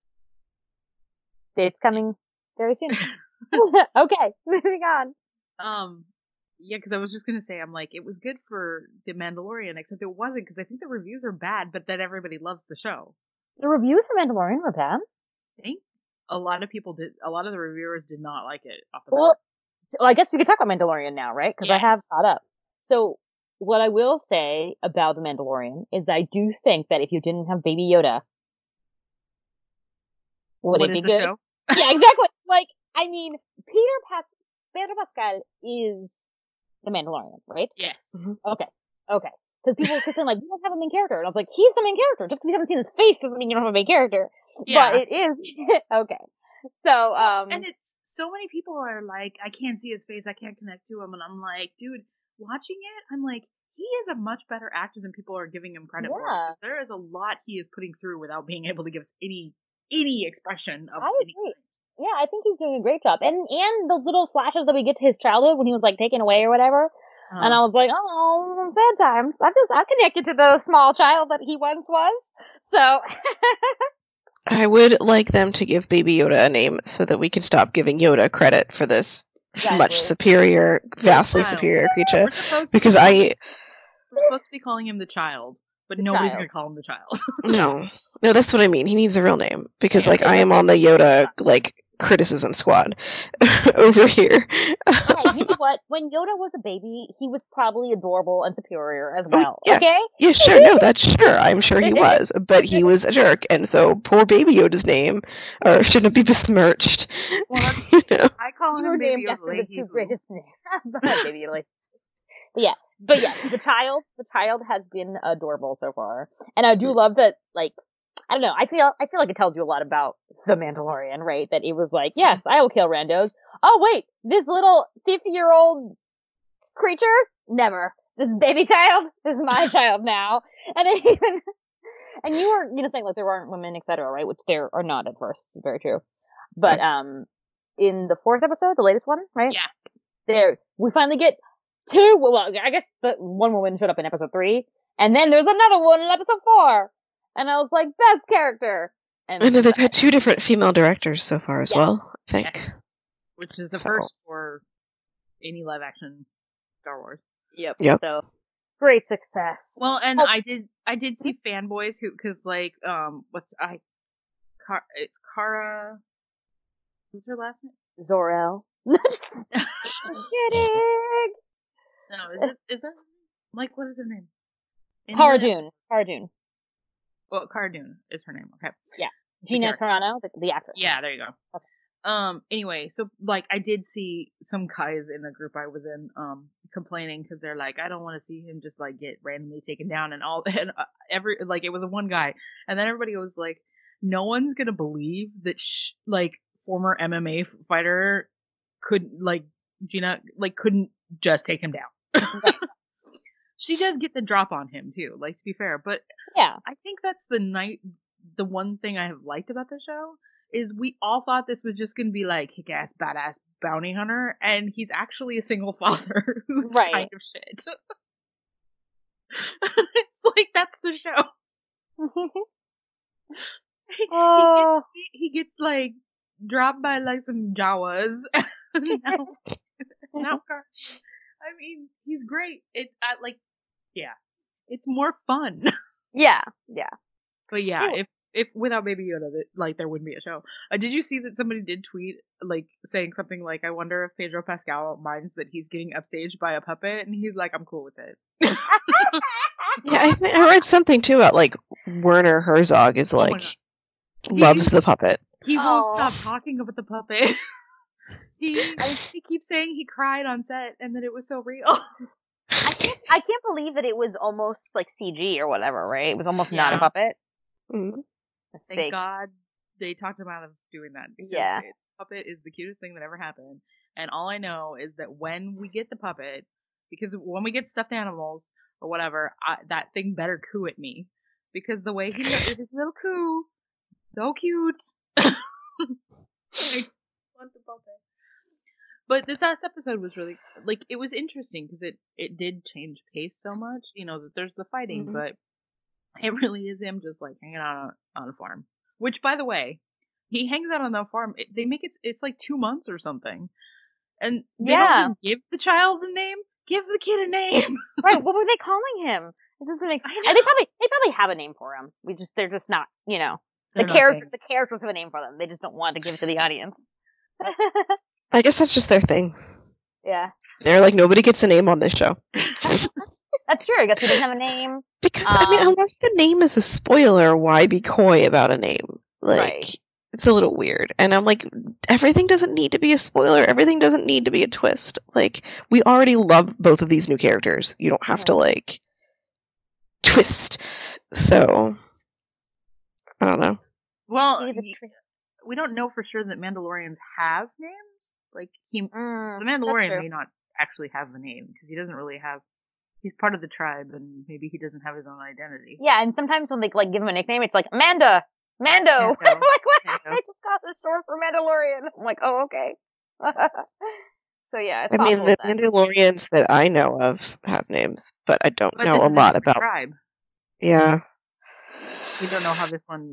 Speaker 2: it's coming very soon. Okay, moving on.
Speaker 1: Um, yeah, because I was just gonna say, I'm like, it was good for The Mandalorian, except it wasn't, because I think the reviews are bad, but then everybody loves the show.
Speaker 2: The reviews for Mandalorian were bad.
Speaker 1: I think a lot of people did. A lot of the reviewers did not like it. Off the
Speaker 2: Well,
Speaker 1: bat.
Speaker 2: so I guess we could talk about Mandalorian now, right? Because I have
Speaker 1: Yes.
Speaker 2: caught up. So what I will say about The Mandalorian is I do think that if you didn't have Baby Yoda, would
Speaker 1: What
Speaker 2: it
Speaker 1: is
Speaker 2: be
Speaker 1: the
Speaker 2: good?
Speaker 1: show?
Speaker 2: Yeah, exactly. Like, I mean, Peter Pas Pedro Pascal is the Mandalorian, right?
Speaker 1: Yes.
Speaker 2: Okay, okay. Because people were saying like, you don't have a main character, and I was like, he's the main character. Just because you haven't seen his face doesn't mean you don't have a main character.
Speaker 1: Yeah.
Speaker 2: But it is okay. So, um,
Speaker 1: And it's so many people are like, I can't see his face, I can't connect to him, and I'm like, dude, watching it, I'm like, he is a much better actor than people are giving him credit for.
Speaker 2: Yeah.
Speaker 1: Because there is a lot he is putting through without being able to give us any any expression of
Speaker 2: I
Speaker 1: any
Speaker 2: agree.
Speaker 1: kind.
Speaker 2: yeah, I think he's doing a great job. And and those little flashes that we get to his childhood when he was like taken away or whatever. And I
Speaker 1: Um,
Speaker 2: was like, oh, sad times. I just I connected to the small child that he once was. So
Speaker 3: I would like them to give Baby Yoda a name so that we can stop giving Yoda credit for this
Speaker 2: Exactly.
Speaker 3: much superior, vastly
Speaker 1: Child.
Speaker 3: superior creature.
Speaker 1: we're supposed to
Speaker 3: Because
Speaker 1: be,
Speaker 3: I
Speaker 1: we're supposed to be calling him the child, but
Speaker 2: The
Speaker 1: nobody's
Speaker 2: child.
Speaker 1: gonna call him the child.
Speaker 3: no, no, that's what I mean. He needs a real name because,
Speaker 1: Yeah.
Speaker 3: like, I am on the Yoda like criticism squad over here.
Speaker 2: okay, you know what? When Yoda was a baby, he was probably adorable and superior as well.
Speaker 3: yeah.
Speaker 2: Okay?
Speaker 3: Yeah, sure. No, that's sure. I'm sure he was, but he was a jerk, and so poor Baby Yoda's name, or shouldn't be besmirched.
Speaker 1: Well,
Speaker 3: you know.
Speaker 1: I call
Speaker 2: You
Speaker 1: him
Speaker 2: were
Speaker 1: Baby
Speaker 2: named
Speaker 1: Yoda
Speaker 2: after the
Speaker 1: Leahy
Speaker 2: two
Speaker 1: Who.
Speaker 2: greatest names. Baby Yoda. But yeah, but yeah, the child, the child has been adorable so far, and I do love that. Like, I don't know, I feel, I feel like it tells you a lot about the Mandalorian, right? That it was like, yes, I will kill randos. Oh wait, this little fifty-year-old creature, never. This baby child, this is my child now, and it even, and you were, you know, saying like there aren't women, et cetera, right? Which there are not at first. It's very true, but um. in the fourth episode, the latest one, right?
Speaker 1: Yeah.
Speaker 2: There, we finally get two. Well, I guess the one woman showed up in episode three, and then there's another one in episode four. And I was like, best character. And
Speaker 3: I know they've had two different female directors so far as
Speaker 2: Yeah.
Speaker 3: well, I think.
Speaker 1: Yes. Which is a
Speaker 3: So-
Speaker 1: first for any live action Star Wars.
Speaker 2: Yep.
Speaker 3: Yep.
Speaker 2: So great success.
Speaker 1: Well, and
Speaker 2: Oh.
Speaker 1: I did I did see fanboys who because like um what's I Car, it's Cara. What's her last name?
Speaker 2: Zor-El. Kidding.
Speaker 1: No, is it is that like what is her name? In
Speaker 2: Cara
Speaker 1: the-
Speaker 2: Dune. Cara Dune.
Speaker 1: Well, Cara Dune is her name. Okay.
Speaker 2: Gina
Speaker 1: character.
Speaker 2: Carano, the, the actress.
Speaker 1: Yeah, there you go.
Speaker 2: Okay.
Speaker 1: Um. Anyway, so like I did see some guys in the group I was in, um, complaining because they're like, I don't want to see him just like get randomly taken down and all. And uh, every like it was a one guy, and then everybody was like, no one's gonna believe that sh- like former M M A fighter could like Gina like couldn't just take him down. She does get the drop on him too. Like to be fair, but
Speaker 2: Yeah.
Speaker 1: I think that's the night. The one thing I have liked about the show is we all thought this was just going to be like kick-ass, badass bounty hunter, and he's actually a single father who's
Speaker 2: Right.
Speaker 1: kind of shit. It's like that's the show. He,
Speaker 2: Oh.
Speaker 1: gets, he, he gets like dropped by like some Jawas. now, now, Car- I mean, he's great. It I, like, yeah, it's more fun.
Speaker 2: Yeah. Yeah.
Speaker 1: But yeah,
Speaker 2: Ew.
Speaker 1: if if without Baby Yoda, that like there wouldn't be a show. Uh, did you see that somebody did tweet like saying something like, "I wonder if Pedro Pascal minds that he's getting upstaged by a puppet," and he's like, "I'm cool with it."
Speaker 3: Yeah, I, think I read something too about like Werner Herzog is
Speaker 1: Oh my
Speaker 3: like
Speaker 1: God.
Speaker 3: loves
Speaker 1: He-
Speaker 3: the puppet.
Speaker 1: He won't
Speaker 2: Aw.
Speaker 1: stop talking about the puppet. he he keeps saying he cried on set and that it was so real.
Speaker 2: I can't. I can't believe that it was almost like C G or whatever. Right? It was almost not a
Speaker 1: Yeah.
Speaker 2: puppet.
Speaker 3: Mm.
Speaker 1: Thank
Speaker 2: Sakes.
Speaker 1: God they talked about him doing that. Because
Speaker 2: Yeah.
Speaker 1: it- puppet is the cutest thing that ever happened. And all I know is that when we get the puppet, because when we get stuffed animals or whatever, I, that thing better coo at me. Because the way he does his little coo, so cute. I just want the puppet. But this last episode was really like it was interesting because it it did change pace so much. You know that there's the fighting,
Speaker 3: Mhm.
Speaker 1: but it really is him just like hanging out on, on a farm. Which, by the way, he hangs out on the farm. It, they make it it's like two months or something, and they
Speaker 2: Yeah.
Speaker 1: don't just give the child a name. Give the kid a name.
Speaker 2: Right? What were they calling him? It doesn't make.
Speaker 1: I
Speaker 2: And
Speaker 1: know.
Speaker 2: they probably they probably have a name for him. We just they're just not. You know, the
Speaker 1: They're not
Speaker 2: character
Speaker 1: saying.
Speaker 2: the characters have a name for them. They just don't want to give it to the audience.
Speaker 3: I guess that's just their thing.
Speaker 2: Yeah,
Speaker 3: They're like nobody gets a name on this show
Speaker 2: that's true. I guess he doesn't have a name.
Speaker 3: because I mean,
Speaker 2: Um,
Speaker 3: unless the name is a spoiler, why be coy about a name? Like
Speaker 2: Right.
Speaker 3: it's a little weird. And I'm like, everything doesn't need to be a spoiler. Everything doesn't need to be a twist. Like we already love both of these new characters. You don't have to like twist. So I don't know.
Speaker 1: Well,
Speaker 2: See the
Speaker 1: y-
Speaker 2: twist.
Speaker 1: we don't know for sure that Mandalorians have names. Like he,
Speaker 2: Mm,
Speaker 1: the
Speaker 2: that's
Speaker 1: Mandalorian
Speaker 2: true.
Speaker 1: may not actually have a name because he doesn't really have. He's part of the tribe, and maybe he doesn't have his own identity.
Speaker 2: Yeah, and sometimes when they like give him a nickname, it's like Manda, Mando.
Speaker 1: Mando.
Speaker 2: I'm like, what?
Speaker 1: Mando.
Speaker 2: They just got this short for Mandalorian. I'm like, oh, okay. So yeah, it's
Speaker 3: I mean,
Speaker 2: possible
Speaker 3: the
Speaker 2: then.
Speaker 3: Mandalorians that I know of have names, but I don't
Speaker 1: But
Speaker 3: know
Speaker 1: this
Speaker 3: a
Speaker 1: is
Speaker 3: lot
Speaker 1: different
Speaker 3: about.
Speaker 1: tribe.
Speaker 3: Yeah.
Speaker 1: We don't know how this one.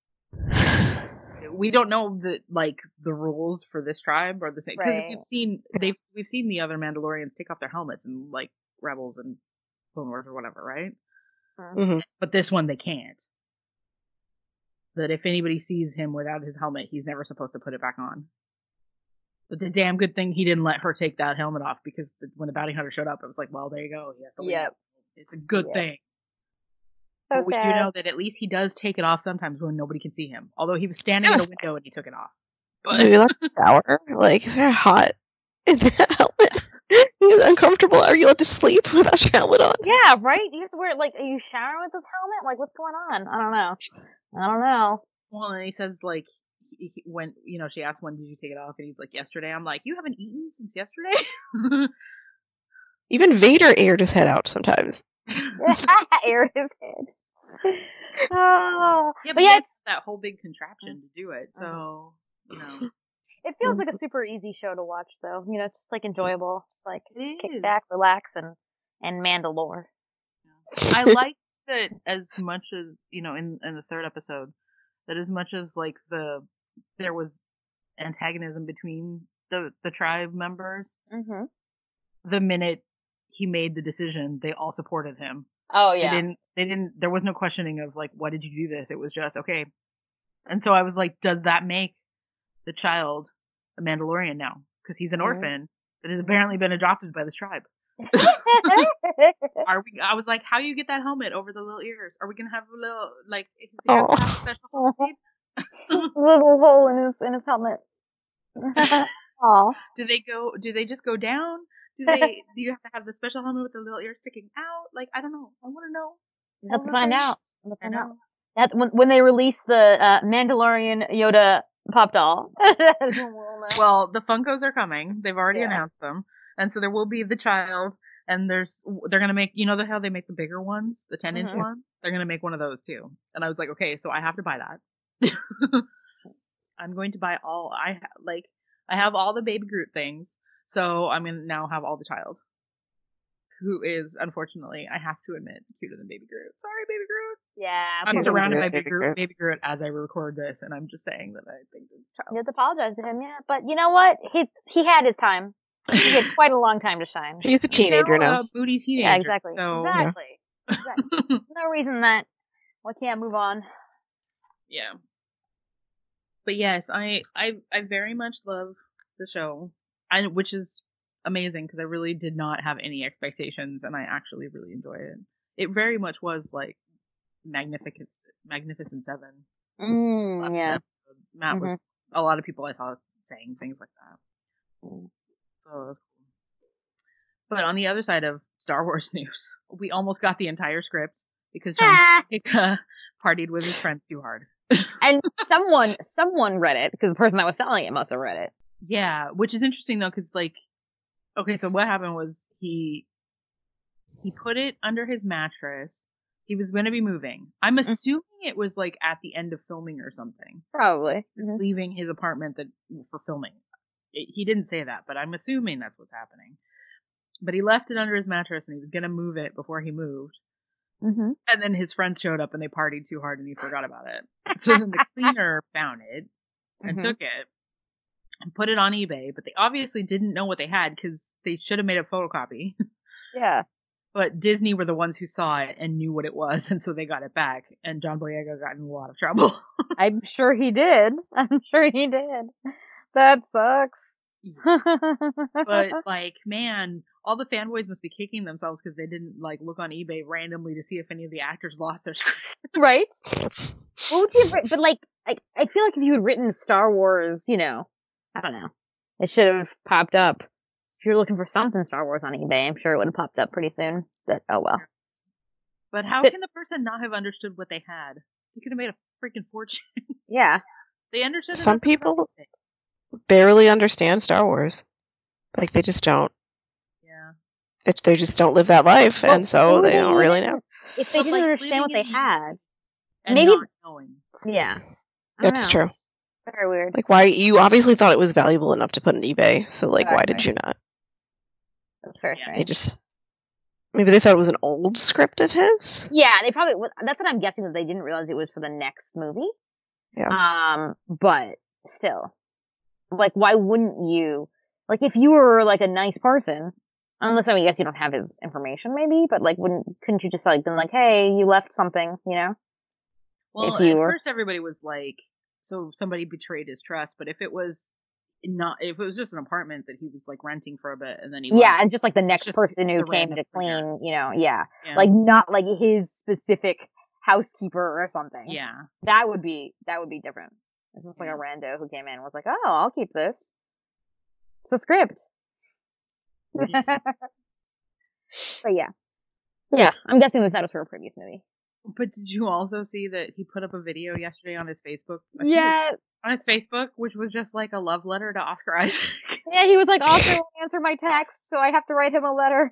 Speaker 1: We don't know the like the rules for this tribe are the same because
Speaker 2: Right.
Speaker 1: we've seen they've we've seen the other Mandalorians take off their helmets and like Rebels and Clone Wars or whatever, right?
Speaker 3: hmm
Speaker 1: But this one they can't. That if anybody sees him without his helmet, he's never supposed to put it back on. It's a damn good thing he didn't let her take that helmet off because the, when the bounty hunter showed up, it was like, well, there you go. He has to leave.
Speaker 2: Yep.
Speaker 1: It's a good
Speaker 2: Yep.
Speaker 1: thing.
Speaker 2: So
Speaker 1: But we do
Speaker 2: sad.
Speaker 1: know that at least he does take it off sometimes when nobody can see him. Although he was standing in the
Speaker 3: Yes.
Speaker 1: window and he took it off.
Speaker 3: Maybe that's sour. Like, is there hot in the helmet? Is it uncomfortable? Are you allowed to sleep without your helmet on?
Speaker 2: Yeah, right. You have to wear like, are you showering with this helmet? Like, what's going on? I don't know. I don't know.
Speaker 1: Well, and he says like he, he, when you know she asked when did you take it off, and he's like yesterday. I'm like, you haven't eaten since yesterday.
Speaker 3: Even Vader aired his head out sometimes.
Speaker 2: Aired his head. Oh,
Speaker 1: Yeah, but,
Speaker 2: but
Speaker 1: he
Speaker 2: yeah,
Speaker 1: had
Speaker 2: it's
Speaker 1: that whole big contraption to do it. So you know,
Speaker 2: It feels like a super easy show to watch, though. You know, it's just like enjoyable. Just like
Speaker 1: It
Speaker 2: kick
Speaker 1: is.
Speaker 2: back, relax, and and Mandalore.
Speaker 1: I liked that as much as you know in in the third episode, that as much as like the there was antagonism between the the tribe members,
Speaker 2: Mm-hmm.
Speaker 1: the minute he made the decision, they all supported him.
Speaker 2: Oh
Speaker 1: They
Speaker 2: yeah.
Speaker 1: didn't. They didn't. There was no questioning of like, why did you do this? It was just okay. And so I was like, does that make the child a Mandalorian now? Because he's an
Speaker 2: Mhm.
Speaker 1: orphan that has apparently been adopted by this tribe. Are we? I was like, how do you get that helmet over the little ears? Are we gonna have a little like? Is he have to have a special helmet made?
Speaker 2: Little hole in his in his helmet. Aw.
Speaker 1: Do they go? Do they just go down? Do they? Do you have to have the special helmet with the little ears sticking out? Like, I don't know. I want to know.
Speaker 2: Have to find out. Have to
Speaker 1: I
Speaker 2: find out.
Speaker 1: know.
Speaker 2: That when when they release the uh, Mandalorian Yoda pop doll. That's when we'll know.
Speaker 1: Well, the Funkos are coming. They've already
Speaker 2: Yeah.
Speaker 1: announced them, and so there will be the child. And there's, they're gonna make, you know, the how they make the bigger ones, the ten inch
Speaker 2: Mhm.
Speaker 1: ones. They're gonna make one of those too. And I was like, okay, so I have to buy that. I'm going to buy all. I ha- like, I have all the Baby Groot things, so I'm gonna now have all the child, who is unfortunately, I have to admit, cuter than Baby Groot. Sorry, Baby Groot.
Speaker 2: Yeah.
Speaker 1: I'm
Speaker 3: He's
Speaker 2: poor
Speaker 3: a
Speaker 1: surrounded by
Speaker 3: Baby
Speaker 1: Baby Groot,
Speaker 3: Groot.
Speaker 1: Baby Groot as I record this, and I'm just saying that I think the
Speaker 2: You
Speaker 1: child.
Speaker 2: have to apologize to him, yeah. But you know what? He he had his time. He had quite a long time to shine.
Speaker 3: He's a teenager now.
Speaker 1: A booty teenager.
Speaker 2: Yeah, exactly.
Speaker 1: So
Speaker 2: Exactly. exactly. No reason that we can't move on.
Speaker 1: yeah. But yes, I I I very much love the show, and which is amazing because I really did not have any expectations, and I actually really enjoy it. It very much was like Magnificent Magnificent Seven.
Speaker 2: Mm,
Speaker 1: last
Speaker 2: yeah.
Speaker 1: episode. Matt was a lot of people I thought saying things like that.
Speaker 2: Mm.
Speaker 1: So it was cool. But on the other side of Star Wars news, we almost got the entire script because John Boyega partied with his friends too hard.
Speaker 2: And someone someone read it because the person that was selling it must have read it.
Speaker 1: Yeah, which is interesting though, because like, okay, so what happened was he he put it under his mattress. He was going to be moving. I'm assuming it was like at the end of filming or something.
Speaker 2: Probably.
Speaker 1: Just
Speaker 2: Mhm.
Speaker 1: leaving his apartment that for filming. It, he didn't say that, but I'm assuming that's what's happening. But he left it under his mattress and he was going to move it before he moved.
Speaker 2: Mhm.
Speaker 1: And then his friends showed up and they partied too hard and he forgot about it. So then the cleaner found it and
Speaker 2: Mhm.
Speaker 1: took it and put it on eBay. But they obviously didn't know what they had because they should have made a photocopy.
Speaker 2: Yeah.
Speaker 1: But Disney were the ones who saw it and knew what it was, and so they got it back. And John Boyega got in a lot of trouble.
Speaker 2: I'm sure he did. I'm sure he did. That sucks.
Speaker 1: But like, man, all the fanboys must be kicking themselves because they didn't like look on eBay randomly to see if any of the actors lost their script.
Speaker 2: Right? What would you have written? But like, I, I feel like if you had written Star Wars, you know, I don't know, it should have popped up. If you're looking for something Star Wars on eBay, I'm sure it would have popped up pretty soon. But oh well.
Speaker 1: But how
Speaker 2: But-
Speaker 1: can the person not have understood what they had? They could have made a freaking fortune.
Speaker 2: Yeah.
Speaker 1: They understood.
Speaker 3: Some
Speaker 1: enough to
Speaker 3: people-
Speaker 1: trust it.
Speaker 3: Barely understand Star Wars. Like they just don't.
Speaker 1: Yeah.
Speaker 3: It, they just don't live that life,
Speaker 2: Well,
Speaker 3: and so they
Speaker 2: maybe
Speaker 3: don't really know.
Speaker 2: If they
Speaker 1: But,
Speaker 2: didn't
Speaker 1: like,
Speaker 2: understand what they
Speaker 1: living in the-
Speaker 2: had.
Speaker 1: And
Speaker 2: Maybe-
Speaker 1: not knowing.
Speaker 2: Yeah. I don't
Speaker 3: That's
Speaker 2: know.
Speaker 3: true.
Speaker 2: Very weird.
Speaker 3: Like, why you obviously thought it was valuable enough to put on eBay, so like, why did
Speaker 2: Exactly.
Speaker 3: you not?
Speaker 2: That's very
Speaker 1: Yeah.
Speaker 2: strange.
Speaker 3: They just maybe they thought it was an old script of his.
Speaker 2: Yeah, they probably. That's what I'm guessing is they didn't realize it was for the next movie.
Speaker 3: Yeah.
Speaker 2: Um, but still, like, why wouldn't you? Like, if you were like a nice person, unless I mean, I guess you don't have his information, maybe. But like, wouldn't couldn't you just like been like, hey, you left something, you know?
Speaker 1: Well,
Speaker 2: If you
Speaker 1: at
Speaker 2: were-
Speaker 1: first everybody was like, so somebody betrayed his trust. But if it was not, if it was just an apartment that he was like renting for a bit and then he
Speaker 2: Yeah,
Speaker 1: left,
Speaker 2: and just like the next
Speaker 1: just
Speaker 2: person who
Speaker 1: the
Speaker 2: came
Speaker 1: random
Speaker 2: to clean,
Speaker 1: cleaner.
Speaker 2: you know, yeah,
Speaker 1: yeah.
Speaker 2: like not like his specific housekeeper or something.
Speaker 1: yeah.
Speaker 2: That would be that would be different. It's just like a
Speaker 1: Yeah.
Speaker 2: rando who came in and was like, "Oh, I'll keep this. It's a script."
Speaker 1: Yeah.
Speaker 2: But yeah, yeah. I'm guessing that was for a previous movie.
Speaker 1: But did you also see that he put up a video yesterday on his Facebook? I think it was
Speaker 2: Yeah,
Speaker 1: on his Facebook, which was just like a love letter to Oscar Isaac.
Speaker 2: yeah. He was like, "Oscar won't answer my text, so I have to write him a letter."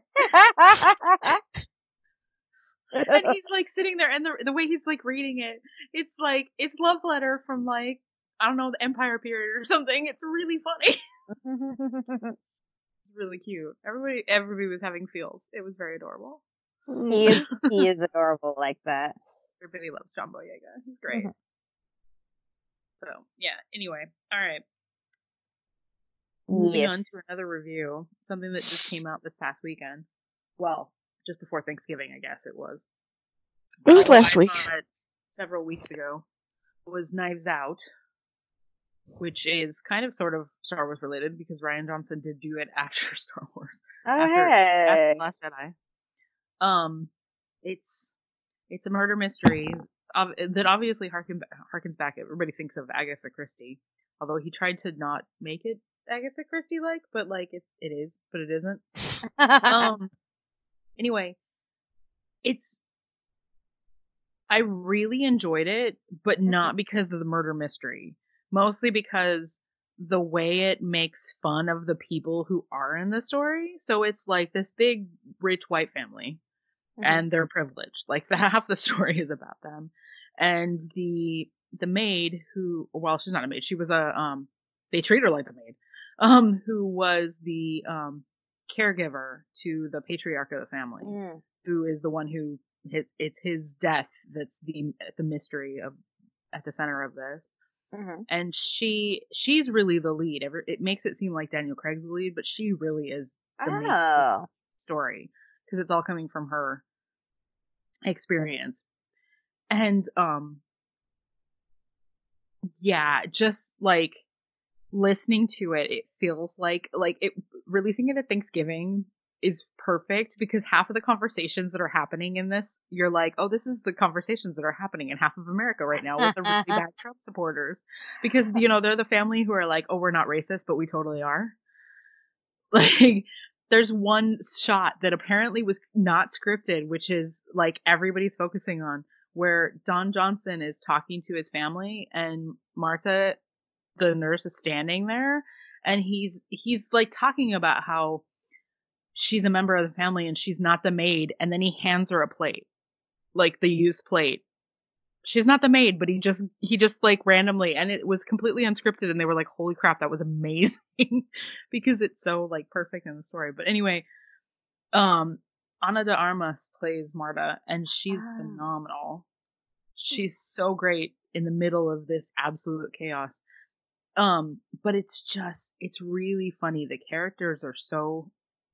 Speaker 1: And he's like sitting there, and the the way he's like reading it, it's like it's love letter from like I don't know, the Empire period or something. It's really funny. It's really cute. Everybody, everybody was having feels. It was very adorable.
Speaker 2: He is, he is adorable like that.
Speaker 1: Everybody loves John Boyega. He's great. Mm-hmm. So, yeah. Anyway, all right. Moving yes. on to another review, something that just came out this past weekend. Well, just before Thanksgiving, I guess it was.
Speaker 3: It was last
Speaker 1: I
Speaker 3: week.
Speaker 1: Several weeks ago. It was Knives Out, which is kind of sort of Star Wars related because Rian Johnson did do it after Star Wars.
Speaker 2: Oh,
Speaker 1: after,
Speaker 2: hey.
Speaker 1: after Last Jedi. Um, it's it's a murder mystery of, that obviously harken, harkens back. Everybody thinks of Agatha Christie, although he tried to not make it Agatha Christie like, but like it it is, but it isn't. um. Anyway, it's. I really enjoyed it, but not because of the murder mystery. Mostly because the way it makes fun of the people who are in the story. So it's like this big, rich white family, mm-hmm. and they're privileged. Like the, half the story is about them, and the the maid who, well, she's not a maid. She was a um. They treat her like a maid, um, who was the um caregiver to the patriarch of the family, mm. who is the one who. It's, it's his death that's the the mystery of at the center of this, mm-hmm. and she she's really the lead. It makes it seem like Daniel Craig's the lead, but she really is the
Speaker 2: oh.
Speaker 1: main story because it's all coming from her experience, and um, yeah, just like listening to it, it feels like like it releasing it at Thanksgiving. Is perfect because half of the conversations that are happening in this, you're like, oh, this is the conversations that are happening in half of America right now with the really bad Trump supporters. Because, you know, they're the family who are like, oh, we're not racist, but we totally are. Like, there's one shot that apparently was not scripted, which is like everybody's focusing on, where Don Johnson is talking to his family and Marta, the nurse, is standing there. And he's he's like talking about how she's a member of the family and she's not the maid, and then he hands her a plate, like the used plate. She's not the maid, but he just he just like randomly, and it was completely unscripted, and they were like, holy crap, that was amazing because it's so like perfect in the story. But anyway, um Ana de Armas plays Marta, and she's ah. phenomenal. She's so great in the middle of this absolute chaos. Um but it's just it's really funny. The characters are so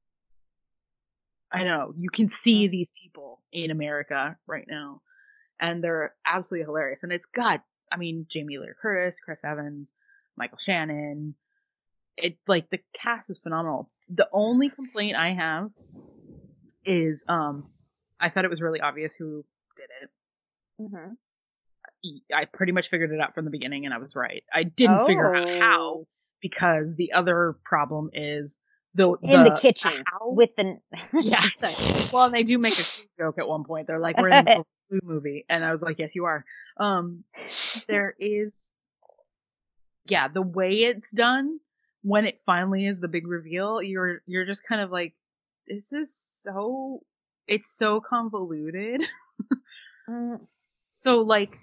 Speaker 1: I know, you can see these people in America right now, and they're absolutely hilarious. And it's got, I mean, Jamie Lee Curtis, Chris Evans, Michael Shannon. It like the cast is phenomenal. The only complaint I have is, um, I thought it was really obvious who did it. Mm-hmm. I pretty much figured it out from the beginning, and I was right. I didn't oh. figure out how, because the other problem is. The,
Speaker 2: in
Speaker 1: the,
Speaker 2: the kitchen
Speaker 1: how?
Speaker 2: with the
Speaker 1: yeah. Well, and they do make a joke at one point. They're like, "We're in the blue movie," and I was like, "Yes, you are." Um, there is, yeah, the way it's done when it finally is the big reveal. You're you're just kind of like, this is so, it's so convoluted. mm. So like.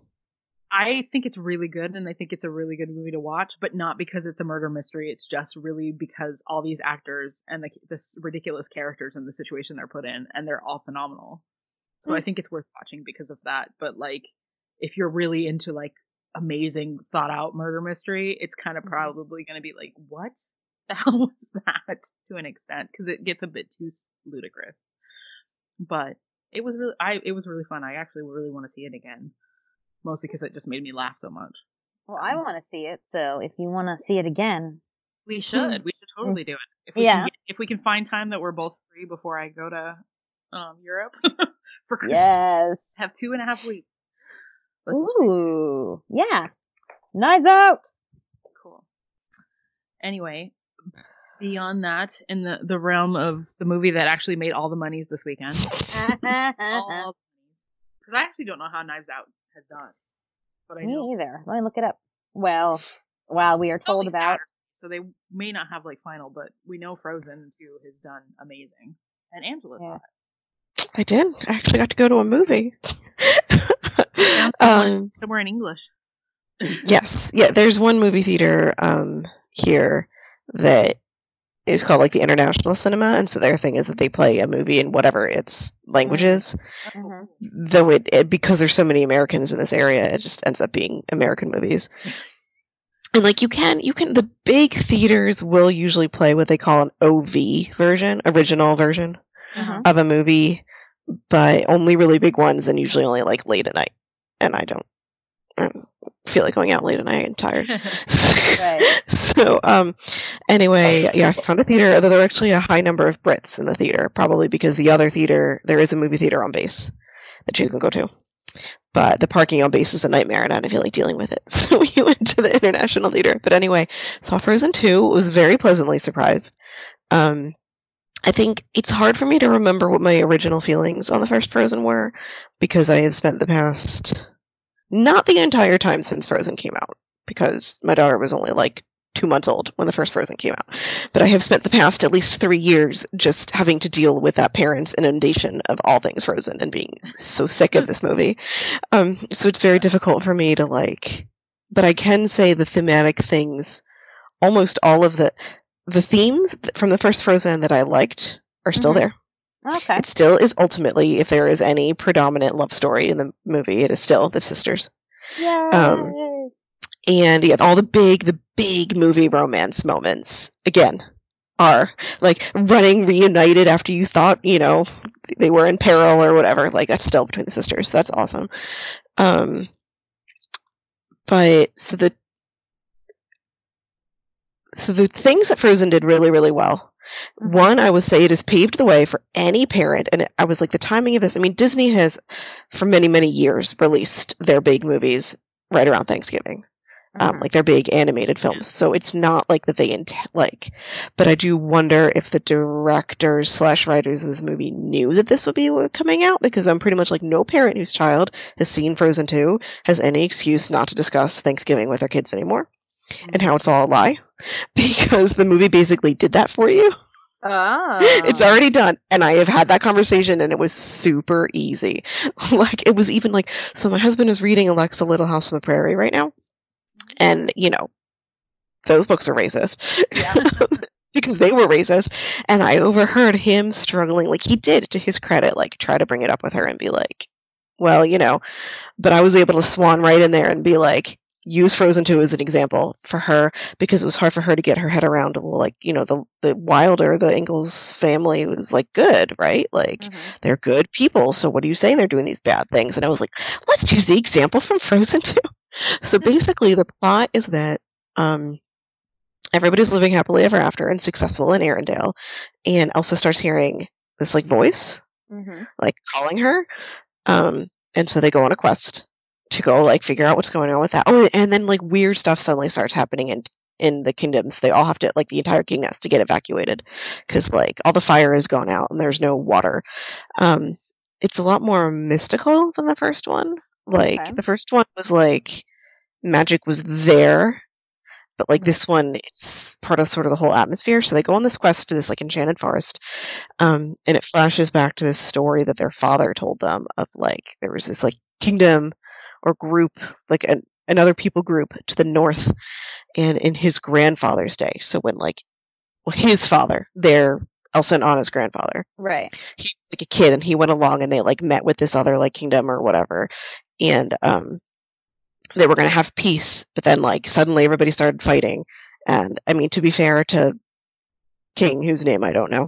Speaker 1: I think it's really good, and I think it's a really good movie to watch, but not because it's a murder mystery. It's just really because all these actors and the this ridiculous characters in the situation they're put in, and they're all phenomenal. So mm. I think it's worth watching because of that. But like, if you're really into like amazing thought out murder mystery, it's kind of mm-hmm. probably going to be like, what the hell was that to an extent? Because it gets a bit too ludicrous. But it was really, I it was really fun. I actually really want to see it again. Mostly because it just made me laugh so much.
Speaker 2: Well, I want to see it, so if you want to see it again,
Speaker 1: we should. We should totally do it. If we yeah. Can get, if we can find time that we're both free before I go to um, Europe for Christmas.
Speaker 2: Yes.
Speaker 1: Have two and a half weeks.
Speaker 2: Let's Ooh, see. Yeah. Knives Out.
Speaker 1: Cool. Anyway, beyond that, in the, the realm of the movie that actually made all the monies this weekend, all because I actually don't know how Knives Out has done. But I
Speaker 2: Me
Speaker 1: know.
Speaker 2: either. Let me look it up. Well, well, we are told about.
Speaker 1: Saturday, so they may not have like final, but we know Frozen two has done amazing, and Angela saw
Speaker 2: yeah.
Speaker 1: it.
Speaker 3: I did. I actually got to go to a movie.
Speaker 1: somewhere, um, somewhere in English.
Speaker 3: Yes, yeah. There's one movie theater um, here that is called like the International Cinema, and so their thing is that they play a movie in whatever its language is.
Speaker 2: Mhm.
Speaker 3: Though it, it because there's so many Americans in this area, it just ends up being American movies. And like you can you can the big theaters will usually play what they call an O V version, original version
Speaker 2: Uh-huh.
Speaker 3: of a movie, but only really big ones, and usually only like late at night. And I don't, I don't feel like going out late at night. I'm tired.
Speaker 2: Right.
Speaker 3: So um, anyway, yeah, I found a theater. Although there are actually a high number of Brits in the theater, probably because the other theater there is a movie theater on base that you can go to. But the parking on base is a nightmare, and I didn't feel like dealing with it. So we went to the International Theater. But anyway, saw Frozen two. Was very pleasantly surprised. Um, I think it's hard for me to remember what my original feelings on the first Frozen were, because I have spent the past, not the entire time since Frozen came out, because my daughter was only like two months old when the first Frozen came out. But I have spent the past at least three years just having to deal with that parent's inundation of all things Frozen and being so sick of this movie. Um, so it's very difficult for me to like, but I can say the thematic things, almost all of the the themes from the first Frozen that I liked are still
Speaker 2: Mhm.
Speaker 3: there.
Speaker 2: Okay.
Speaker 3: It still is ultimately, if there is any predominant love story in the movie, it is still the sisters.
Speaker 2: Yay.
Speaker 3: Um, And yeah, all the big, the big movie romance moments, again, are like running reunited after you thought, you know, they were in peril or whatever. Like, that's still between the sisters. So that's awesome. Um, but so the so the things that Frozen did really, really well.
Speaker 2: Mhm.
Speaker 3: One, I would say it has paved the way for any parent, and I was like, the timing of this. I mean, Disney has, for many, many years, released their big movies right around Thanksgiving. Um,
Speaker 2: Mhm.
Speaker 3: like they're big animated films, so it's not like that they int- like. But I do wonder if the directors slash writers of this movie knew that this would be coming out, because I'm pretty much like no parent whose child has seen Frozen two has any excuse not to discuss Thanksgiving with their kids anymore, and how it's all a lie, because the movie basically did that for you.
Speaker 2: Oh.
Speaker 3: It's already done, and I have had that conversation, and it was super easy. Like, it was even like, so my husband is reading Alexa Little House on the Prairie right now. And, you know, those books are racist.
Speaker 2: Yeah.
Speaker 3: Because they were racist. And I overheard him struggling, like he did, to his credit, like try to bring it up with her and be like, well, you know, but I was able to swan right in there and be like, use Frozen two as an example for her, because it was hard for her to get her head around, well, like, you know, the, the Wilder, the Ingalls family was like good, right? Like,
Speaker 2: Mhm.
Speaker 3: they're good people. So what are you saying they're doing these bad things? And I was like, let's use the example from Frozen two. So basically, the plot is that um, everybody's living happily ever after and successful in Arendelle, and Elsa starts hearing this like voice,
Speaker 2: Mhm.
Speaker 3: like calling her, um, and so they go on a quest to go like figure out what's going on with that. Oh, and then like weird stuff suddenly starts happening in in the kingdoms. They all have to, like, the entire kingdom has to get evacuated because like all the fire has gone out and there's no water. Um, it's a lot more mystical than the first one. Like
Speaker 2: Okay.
Speaker 3: the first one was like magic was there, but like
Speaker 2: Mhm.
Speaker 3: this one, it's part of sort of the whole atmosphere. So they go on this quest to this like enchanted forest, um, and it flashes back to this story that their father told them of like there was this like kingdom or group, like an, another people group to the north, and in his grandfather's day. So when like well, his father, their Elsa and Anna's grandfather,
Speaker 2: Right.
Speaker 3: he was like a kid, and he went along and they like met with this other like kingdom or whatever, and um they were going to have peace, but then like suddenly everybody started fighting. And I mean, to be fair to King, whose name I don't know,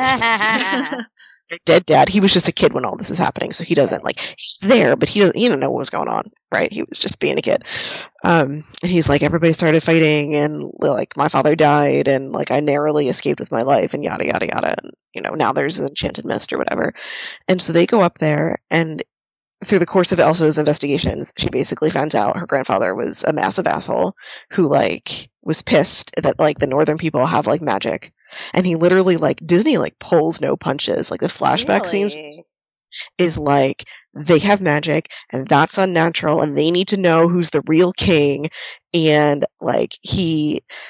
Speaker 3: their dead dad, he was just a kid when all this is happening, so he doesn't like he's there, but he doesn't he didn't know what was going on, right? He was just being a kid. Um, and he's like, everybody started fighting, and like my father died, and like I narrowly escaped with my life, and yada yada yada. And you know, now there's an enchanted mist or whatever. And so they go up there, and through the course of Elsa's investigations, she basically finds out her grandfather was a massive asshole who like was pissed that like the northern people have like magic, and he literally like Disney like pulls no punches. Like the flashback scenes
Speaker 2: Really?
Speaker 3: is like they have magic and that's unnatural, and they need to know who's the real king, and like he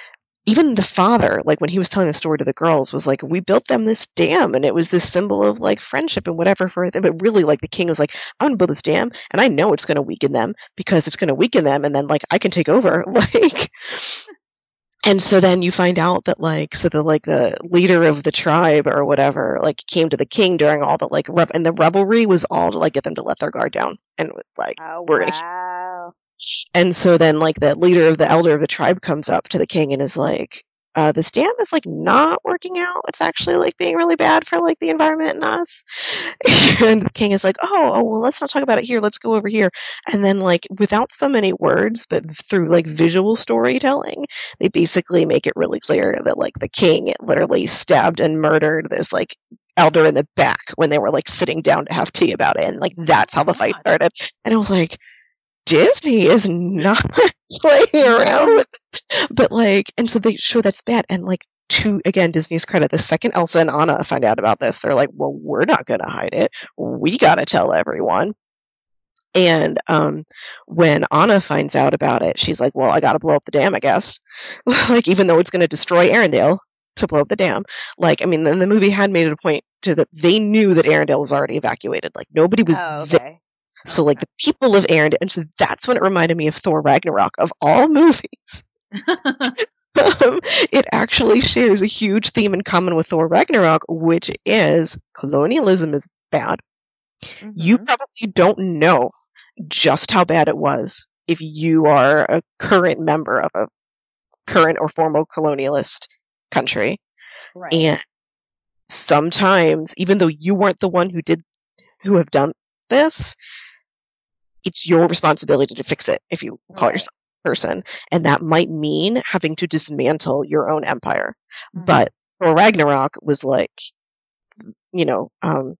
Speaker 3: even the father, like when he was telling the story to the girls, was like, we built them this dam and it was this symbol of like friendship and whatever for them. But really, like the king was like, I'm gonna build this dam and I know it's gonna weaken them because it's gonna weaken them and then like I can take over. Like and so then you find out that like so the like the leader of the tribe or whatever like came to the king during all the like reb- and the revelry was all to like get them to let their guard down and like
Speaker 2: Oh,
Speaker 3: we're gonna
Speaker 2: wow.
Speaker 3: and so then, like, the leader of the elder of the tribe comes up to the king and is like, uh, "This dam is like not working out. It's actually like being really bad for like the environment and us." And the king is like, "Oh, oh, well, let's not talk about it here. Let's go over here." And then, like, without so many words, but through like visual storytelling, they basically make it really clear that like the king literally stabbed and murdered this like elder in the back when they were like sitting down to have tea about it, and like that's how the fight
Speaker 1: God.
Speaker 3: started. And I was like. Disney is not playing around with it. But like, and so they show that's bad. And like, to again, Disney's credit, the second Elsa and Anna find out about this, they're like, well, we're not going to hide it. We got to tell everyone. And um, when Anna finds out about it, she's like, well, I got to blow up the dam, I guess. Like, even though it's going to destroy Arendelle to blow up the dam. Like, I mean, then the movie had made it a point to that they knew that Arendelle was already evacuated. Like, nobody was
Speaker 2: Oh,
Speaker 3: there.
Speaker 2: okay.
Speaker 3: So, like, the people of Arendelle, and so that's when it reminded me of Thor Ragnarok, of all movies. um, it actually shares a huge theme in common with Thor Ragnarok, which is colonialism is bad.
Speaker 2: Mhm.
Speaker 3: You probably don't know just how bad it was if you are a current member of a current or former colonialist country.
Speaker 2: Right.
Speaker 3: And sometimes, even though you weren't the one who did, who have done this, it's your responsibility to fix it if you call
Speaker 2: Right.
Speaker 3: yourself a person. And that might mean having to dismantle your own empire.
Speaker 2: Mhm.
Speaker 3: But Thor Ragnarok was like, you know, um,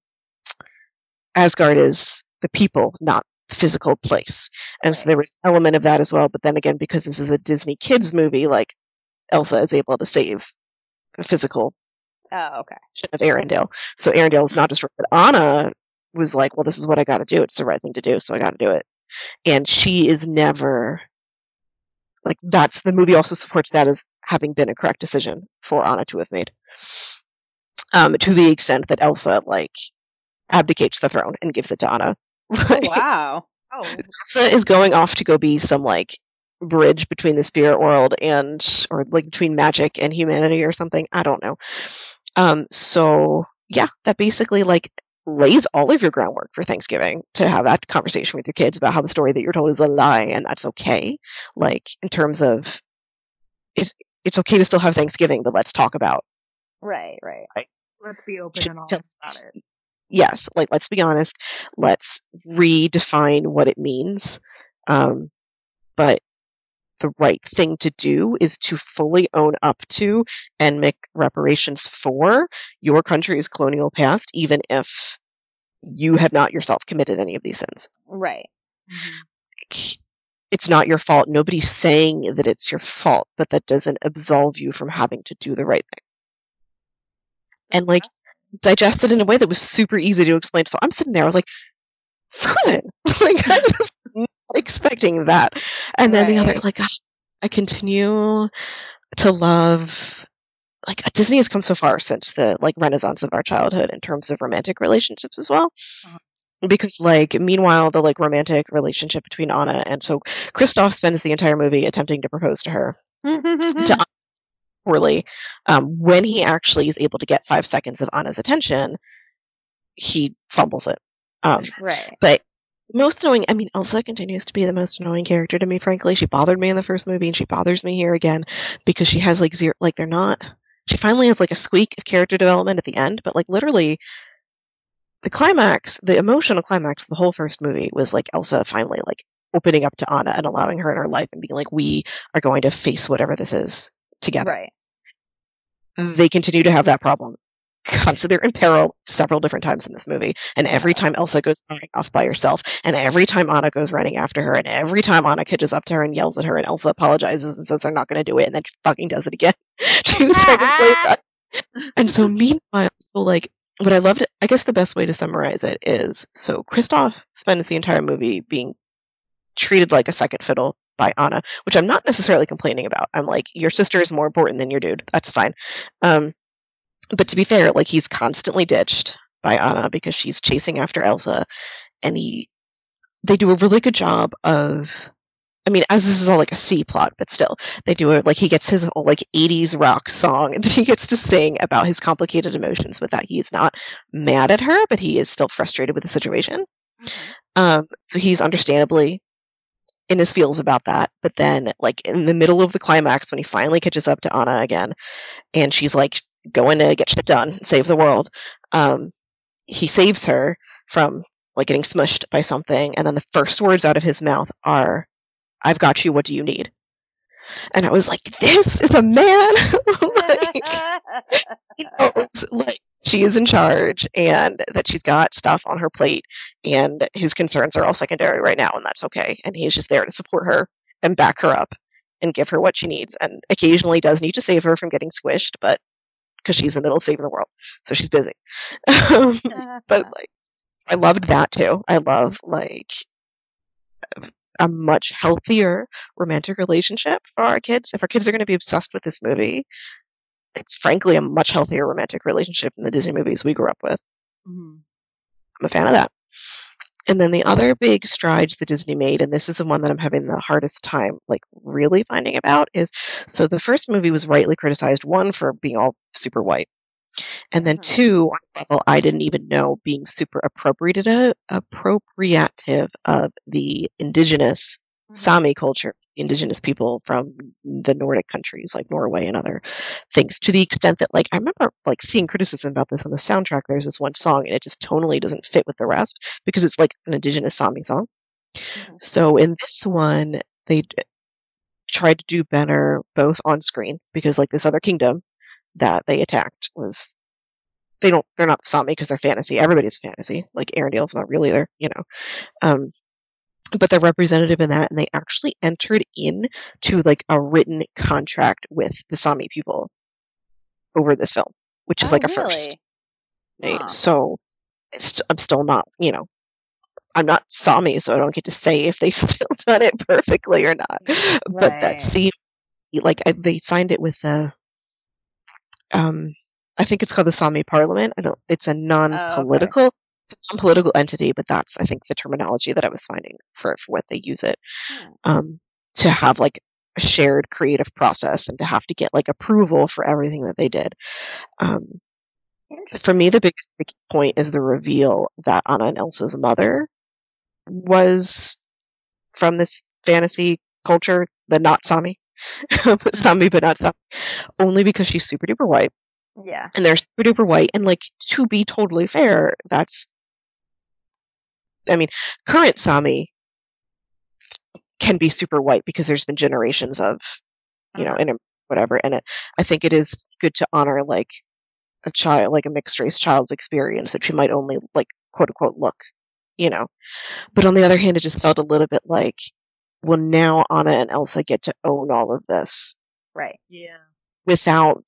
Speaker 3: Asgard is the people, not the physical place. And so
Speaker 2: Right.
Speaker 3: there was an element of that as well. But then again, because this is a Disney kids movie, like Elsa is able to save the physical
Speaker 2: Oh, okay.
Speaker 3: of Arendelle. So Arendelle is not destroyed. But Anna was like, well, this is what I got to do. It's the right thing to do. So I got to do it. And she is never like, that's the movie also supports that as having been a correct decision for Anna to have made. Um, to the extent that Elsa like abdicates the throne and gives it to Anna.
Speaker 2: Oh, wow.
Speaker 1: Oh,
Speaker 3: Elsa is going off to go be some like bridge between the spirit world and or like between magic and humanity or something. I don't know. Um, so yeah, that basically like lays all of your groundwork for Thanksgiving to have that conversation with your kids about how the story that you're told is a lie and that's okay. Like in terms of it's it's okay to still have Thanksgiving, but let's talk about
Speaker 2: Right, right.
Speaker 1: let's be open
Speaker 3: should
Speaker 1: and
Speaker 3: tell-
Speaker 1: honest about it.
Speaker 3: yes, like let's be honest, let's redefine what it means. Um, but the right thing to do is to fully own up to and make reparations for your country's colonial past, even if you have not yourself committed any of these sins.
Speaker 2: Right.
Speaker 1: Mhm.
Speaker 3: It's not your fault. Nobody's saying that it's your fault, but that doesn't absolve you from having to do the right thing. And like digest it in a way that was super easy to explain. So I'm sitting there, I was like, Frozen. Like I was not expecting that. And then the other
Speaker 2: Right.
Speaker 3: like I continue to love like Disney has come so far since the like renaissance of our childhood in terms of romantic relationships as well.
Speaker 1: Uh-huh.
Speaker 3: Because like meanwhile the like romantic relationship between Anna and so Kristoff spends the entire movie attempting to propose to her to Anna poorly. Um, when he actually is able to get five seconds of Anna's attention, he fumbles it. Um,
Speaker 2: Right.
Speaker 3: but most annoying, I mean, Elsa continues to be the most annoying character to me, frankly. She bothered me in the first movie, and she bothers me here again because she has like zero, like they're not, she finally has like a squeak of character development at the end, but like literally the climax, the emotional climax of the whole first movie was like Elsa finally like opening up to Anna and allowing her in her life and being like, we are going to face whatever this is together.
Speaker 2: Right.
Speaker 3: They continue to have that problem. Constantly, they're in peril several different times in this movie, and every time Elsa goes running off by herself, and every time Anna goes running after her, and every time Anna catches up to her and yells at her, and Elsa apologizes and says they're not going to do it, and then she fucking does it again. Two seconds later. And so, meanwhile, so like what I loved, I guess the best way to summarize it is, so Kristoff spends the entire movie being treated like a second fiddle by Anna, which I'm not necessarily complaining about. I'm like, your sister is more important than your dude. That's fine. Um, but to be fair, like he's constantly ditched by Anna because she's chasing after Elsa, and he they do a really good job of. I mean, as this is all like a C plot, but still, they do it like he gets his whole like eighties rock song, and he gets to sing about his complicated emotions with that. He's not mad at her, but he is still frustrated with the situation.
Speaker 2: Mm-hmm.
Speaker 3: Um, so he's understandably in his feels about that. But then, like in the middle of the climax, when he finally catches up to Anna again, and she's like going to get shit done, save the world, um, he saves her from like getting smushed by something, and then the first words out of his mouth are, "I've got you. What do you need?" And I was like, "This is a man." Like, he knows, like she is in charge, and that she's got stuff on her plate, and his concerns are all secondary right now, and that's okay. And he's just there to support her and back her up and give her what she needs. And occasionally does need to save her from getting squished, but because she's in the middle of saving the world, so she's busy. Um, but like, I loved that too. I love like a much healthier romantic relationship for our kids. If our kids are going to be obsessed with this movie, it's frankly a much healthier romantic relationship than the Disney movies we grew up with.
Speaker 1: Mm-hmm.
Speaker 3: I'm a fan of that. And then the other big strides the Disney made, and this is the one that I'm having the hardest time like really finding about, is so the first movie was rightly criticized, one, for being all super white. And then
Speaker 2: Mhm.
Speaker 3: two, on a level I didn't even know, being super appropriative, appropriative of the indigenous
Speaker 2: Mhm.
Speaker 3: Sami culture, the indigenous people from the Nordic countries like Norway and other things, to the extent that like I remember like seeing criticism about this on the soundtrack. There's this one song and it just tonally doesn't fit with the rest because it's like an indigenous Sami song.
Speaker 2: Mhm.
Speaker 3: So in this one, they d- tried to do better both on screen because like this other kingdom that they attacked was they don't they're not Sami because they're fantasy. Everybody's fantasy. Like Arendale's not really there, you know. Um, but they're representative in that, and they actually entered in to like a written contract with the Sami people over this film, which is
Speaker 2: Oh,
Speaker 3: like a first.
Speaker 2: really?
Speaker 3: Right?
Speaker 2: Huh.
Speaker 3: So it's, I'm still not, you know, I'm not Sami, so I don't get to say if they've still done it perfectly or not. But that
Speaker 2: Right.
Speaker 3: seemed like I, they signed it with the, um, I think it's called the Sami Parliament. I don't. It's a
Speaker 2: Oh, okay.
Speaker 3: non-political, it's a non-political entity, but that's I think the terminology that I was finding for for what they use it.
Speaker 2: Hmm.
Speaker 3: Um, to have like a shared creative process and to have to get like approval for everything that they did. Um, for me, the biggest big point is the reveal that Anna and Elsa's mother was from this fantasy culture, the not Sami, Sami but not Sami, only because she's super duper white.
Speaker 2: Yeah.
Speaker 3: And they're super duper white. And like, to be totally fair, that's, I mean, current Sami can be super white because there's been generations of, you know,
Speaker 2: Uh-huh.
Speaker 3: and whatever. And it, I think it is good to honor like a child, like a mixed race child's experience that she might only like quote unquote look, you know. But on the other hand, it just felt a little bit like, well, now Anna and Elsa get to own all of this
Speaker 2: Right.
Speaker 1: Yeah.
Speaker 3: without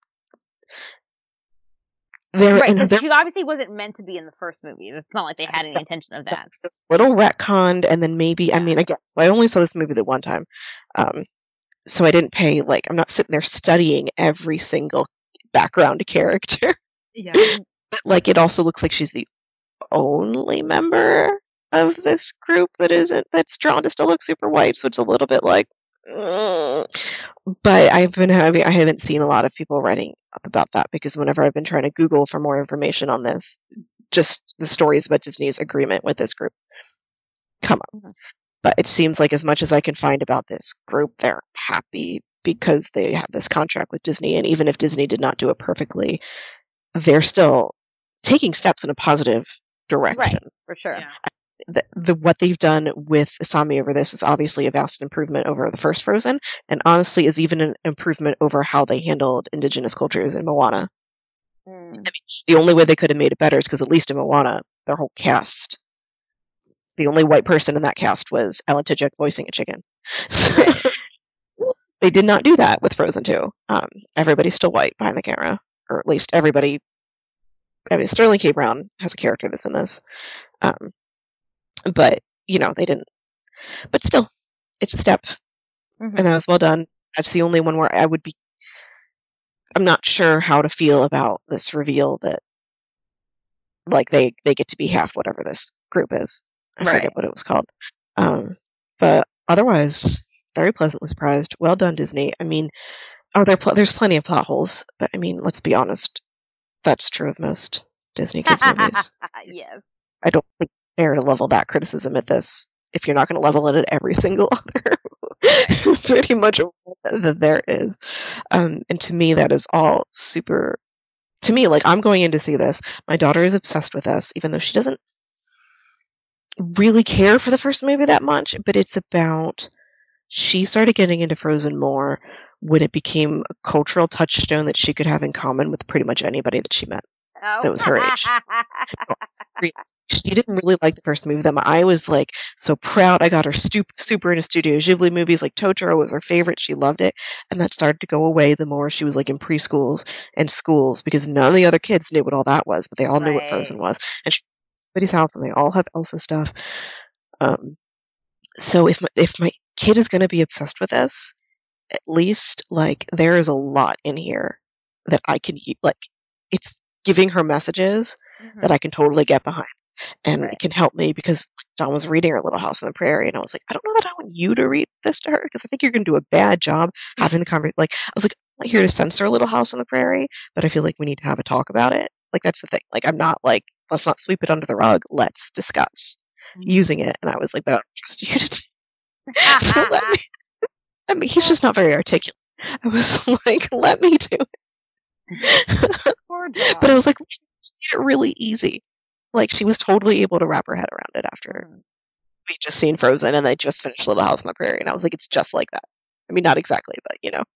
Speaker 3: there
Speaker 2: Right,
Speaker 3: and
Speaker 2: because
Speaker 3: there
Speaker 2: she obviously wasn't meant to be in the first movie. It's not like they had any intention of that.
Speaker 3: this little retconned, and then maybe I
Speaker 2: Yeah.
Speaker 3: mean again, so I only saw this movie the one time, um, so I didn't pay like I'm not sitting there studying every single background character.
Speaker 1: Yeah.
Speaker 3: But like it also looks like she's the only member of this group that isn't that's drawn to still look super white, so it's a little bit like. "Ugh." But I've been having I haven't seen a lot of people writing up about that because whenever I've been trying to Google for more information on this, just the stories about Disney's agreement with this group come up.
Speaker 2: Mhm.
Speaker 3: But it seems like as much as I can find about this group, they're happy because they have this contract with Disney, and even if Disney did not do it perfectly, they're still taking steps in a positive
Speaker 2: Right,
Speaker 3: direction.
Speaker 2: for sure.
Speaker 1: Yeah.
Speaker 3: The, the what they've done with Sami over this is obviously a vast improvement over the first Frozen, and honestly is even an improvement over how they handled indigenous cultures in Moana.
Speaker 2: Mm.
Speaker 3: The only way they could have made it better is because at least in Moana, their whole cast, the only white person in that cast was Ellen Tudyk voicing a chicken. So
Speaker 2: Right.
Speaker 3: they did not do that with Frozen two. Um, everybody's still white behind the camera, or at least everybody. I mean, Sterling K. Brown has a character that's in this, um, but you know they didn't. But still, it's a step,
Speaker 2: Mhm.
Speaker 3: and that was well done. That's the only one where I would be. I'm not sure how to feel about this reveal that, like, they they get to be half whatever this group is. I
Speaker 2: Right.
Speaker 3: forget what it was called. Um, but otherwise, very pleasantly surprised. Well done, Disney. I mean, are there pl- there's plenty of plot holes, but I mean, let's be honest. That's true of most Disney kids movies.
Speaker 2: Yes.
Speaker 3: I don't think it's fair to level that criticism at this if you're not going to level it at every single other. Pretty much that there is. Um, and to me, that is all super. To me, like, I'm going in to see this. My daughter is obsessed with this, even though she doesn't really care for the first movie that much. But it's about she started getting into Frozen more when it became a cultural touchstone that she could have in common with pretty much anybody that she met
Speaker 2: Oh.
Speaker 3: that was her age. She didn't really like the first movie that much. I was like so proud. I got her stu- super into Studio Ghibli movies. Like Totoro was her favorite. She loved it, and that started to go away the more she was like in preschools and schools because none of the other kids knew what all that was, but they all knew what Frozen
Speaker 2: Right.
Speaker 3: was. And she somebody's house, and they all have Elsa stuff. Um, so if my, if my kid is going to be obsessed with this, at least like there is a lot in here that I can u- like. It's giving her messages
Speaker 2: Mhm.
Speaker 3: that I can totally get behind. And
Speaker 2: Right.
Speaker 3: it can help me because Dawn was reading her Little House on the Prairie, and I was like, I don't know that I want you to read this to her because I think you're going to do a bad job having the conversation. Like, I was like, I'm not here to censor Little House on the Prairie, but I feel like we need to have a talk about it. Like, that's the thing. Like, I'm not like, let's not sweep it under the rug. Let's discuss
Speaker 1: Mhm.
Speaker 3: using it. And I was like, but I don't trust you to do so let me. I mean, he's just not very articulate. I was like, let me do it.
Speaker 2: Poor
Speaker 3: But I
Speaker 2: Dawn.
Speaker 3: was like, she made it really easy. Like, she was totally able to wrap her head around it after
Speaker 2: Mhm.
Speaker 3: we just seen Frozen and they just finished Little House on the Prairie, and I was like, it's just like that. I mean, not exactly, but you know.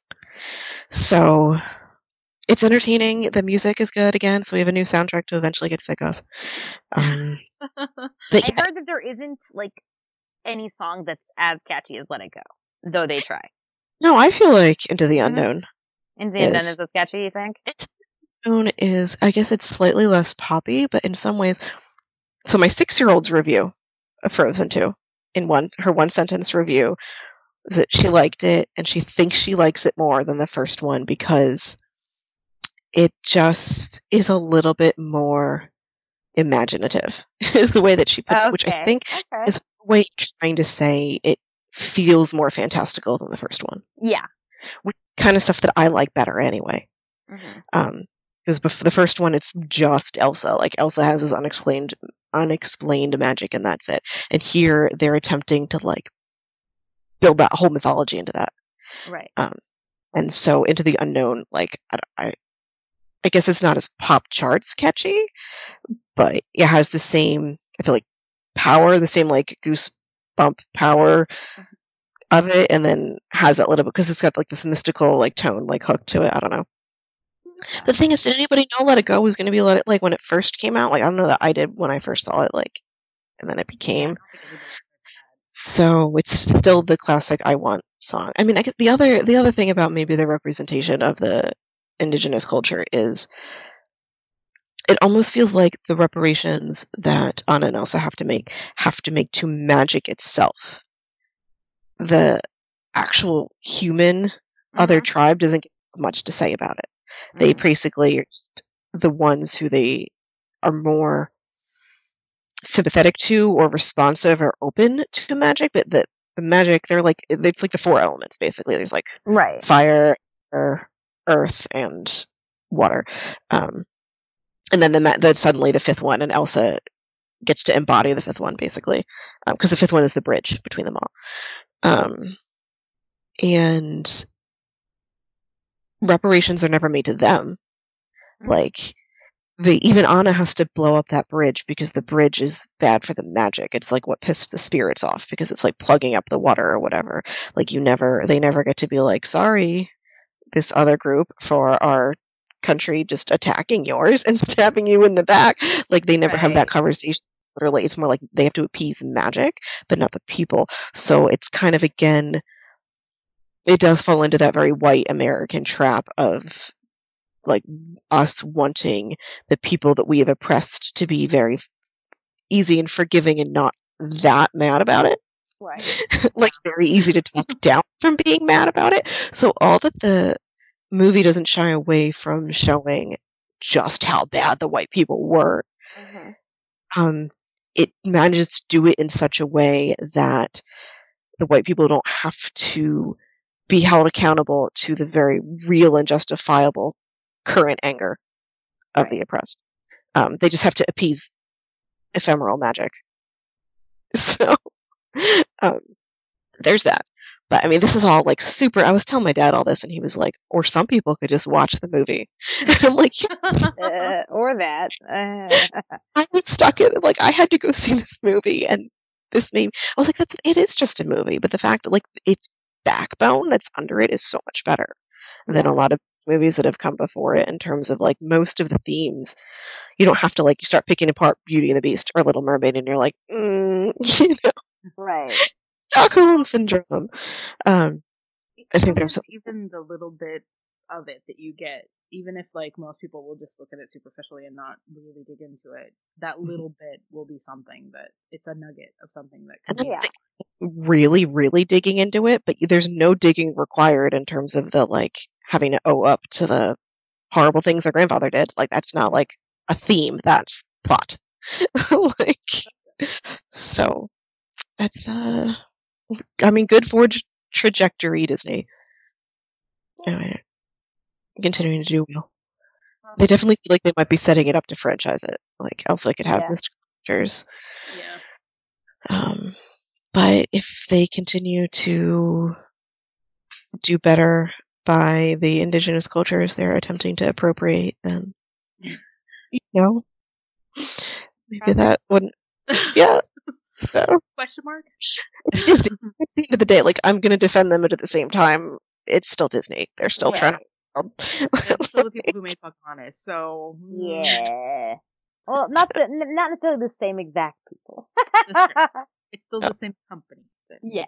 Speaker 3: So it's entertaining. The music is good again, so we have a new soundtrack to eventually get sick of. Um, but
Speaker 2: I
Speaker 3: yeah,
Speaker 2: heard that there isn't like any song that's as catchy as Let It Go, though they try.
Speaker 3: no, I feel like Into the
Speaker 2: Mhm.
Speaker 3: Unknown
Speaker 2: And the Unknown
Speaker 3: is.
Speaker 2: is as catchy, you think?
Speaker 3: Into the Unknown is, I guess it's slightly less poppy, but in some ways. So my six-year-old's review of Frozen two, in one her one sentence review, is that she liked it and she thinks she likes it more than the first one because it just is a little bit more imaginative is the way that she puts it, which I
Speaker 2: Okay.
Speaker 3: think
Speaker 2: Okay.
Speaker 3: is a way of trying to say it feels more fantastical than the first one,
Speaker 2: Yeah.
Speaker 3: which is kind of stuff that I like better anyway.
Speaker 2: Mhm.
Speaker 3: Um, because before the first one, it's just Elsa. Like Elsa has this unexplained, unexplained magic, and that's it. And here, they're attempting to like build that whole mythology into that.
Speaker 2: Right.
Speaker 3: Um, and so Into the Unknown, like I, I, I guess it's not as pop charts catchy, but it has the same. I feel like power, the same like goosebump power of it, and then has that little bit because it's got like this mystical like tone, like hook to it. I don't know. The thing is, did anybody know Let It Go was going to be Let It like when it first came out? Like I don't know that I did when I first saw it, like, and then it
Speaker 1: Yeah, I
Speaker 3: became.
Speaker 1: don't think anybody
Speaker 3: So it's still the classic "I Want" song. I mean, I, guess the other the other thing about maybe the representation of the indigenous culture is it almost feels like the reparations that Anna and Elsa have to make have to make to magic itself. The actual human other
Speaker 2: Mhm.
Speaker 3: tribe doesn't get much to say about it. They
Speaker 2: Mhm.
Speaker 3: basically are just the ones who they are more sympathetic to or responsive or open to magic, but the, the magic, they're like, it's like the four elements basically. There's like
Speaker 2: Right.
Speaker 3: fire, air, earth, and water. Um, and then the, ma- the suddenly the fifth one, and Elsa gets to embody the fifth one basically, because the fifth one is the bridge between them all. Um, and reparations are never made to them.
Speaker 2: Mhm.
Speaker 3: Like, they even Anna has to blow up that bridge because the bridge is bad for the magic. It's like what pissed the spirits off because it's like plugging up the water or whatever. Like you never, they never get to be like, sorry, this other group for our country just attacking yours and stabbing you in the back. Like they never have that
Speaker 2: Right.
Speaker 3: conversation. Literally, it's more like they have to appease magic, but not the people. So it's kind of again, it does fall into that very white American trap of like us wanting the people that we have oppressed to be very easy and forgiving and not that mad about it.
Speaker 2: Right.
Speaker 3: Like very easy to talk down from being mad about it. So all that the movie doesn't shy away from showing just how bad the white people were.
Speaker 2: Mm-hmm.
Speaker 3: Um, it manages to do it in such a way that the white people don't have to be held accountable to the very real and justifiable current anger of
Speaker 2: Right.
Speaker 3: the oppressed. Um, they just have to appease ephemeral magic. So um, there's that. But I mean, this is all like super. I was telling my dad all this, and he was like, "Or some people could just watch the movie." And I'm like,
Speaker 2: Uh, or that. Uh,
Speaker 3: I was stuck in like I had to go see this movie, and this made. I was like, "That's it is just a movie," but the fact that like its backbone that's under it is so much better than
Speaker 2: Yeah.
Speaker 3: a lot of movies that have come before it in terms of like most of the themes. You don't have to like you start picking apart Beauty and the Beast or Little Mermaid, and you're like, mm, you know,
Speaker 2: Right.
Speaker 3: Stockholm syndrome. Um, I think there's
Speaker 1: Sometimes even the little bit of it that you get, even if like most people will just look at it superficially and not really dig into it, that little bit will be something that it's a nugget of something that can be.
Speaker 2: Yeah.
Speaker 3: really, really digging into it, but there's no digging required in terms of the like having to owe up to the horrible things their grandfather did. Like that's not like a theme. That's plot. Like so, that's uh, I mean, good for tra- trajectory, Disney. Anyway, continuing to do well. They definitely feel like they might be setting it up to franchise it, like else they could have
Speaker 2: Yeah.
Speaker 3: mystical creatures.
Speaker 1: Yeah.
Speaker 3: Um, but if they continue to do better by the indigenous cultures they're attempting to appropriate, then you know, maybe that wouldn't. Yeah. So
Speaker 1: Question mark?
Speaker 3: it's Disney. At the end of the day, like I'm gonna defend them, but at the same time, it's still Disney. They're still
Speaker 2: Yeah.
Speaker 3: trying to.
Speaker 1: They're still the people who made Pocahontas, so mm,
Speaker 2: Yeah. Well, not the n- not necessarily the same exact people.
Speaker 1: That's true. it's still
Speaker 3: Yeah.
Speaker 1: the same company. that-
Speaker 2: Yeah.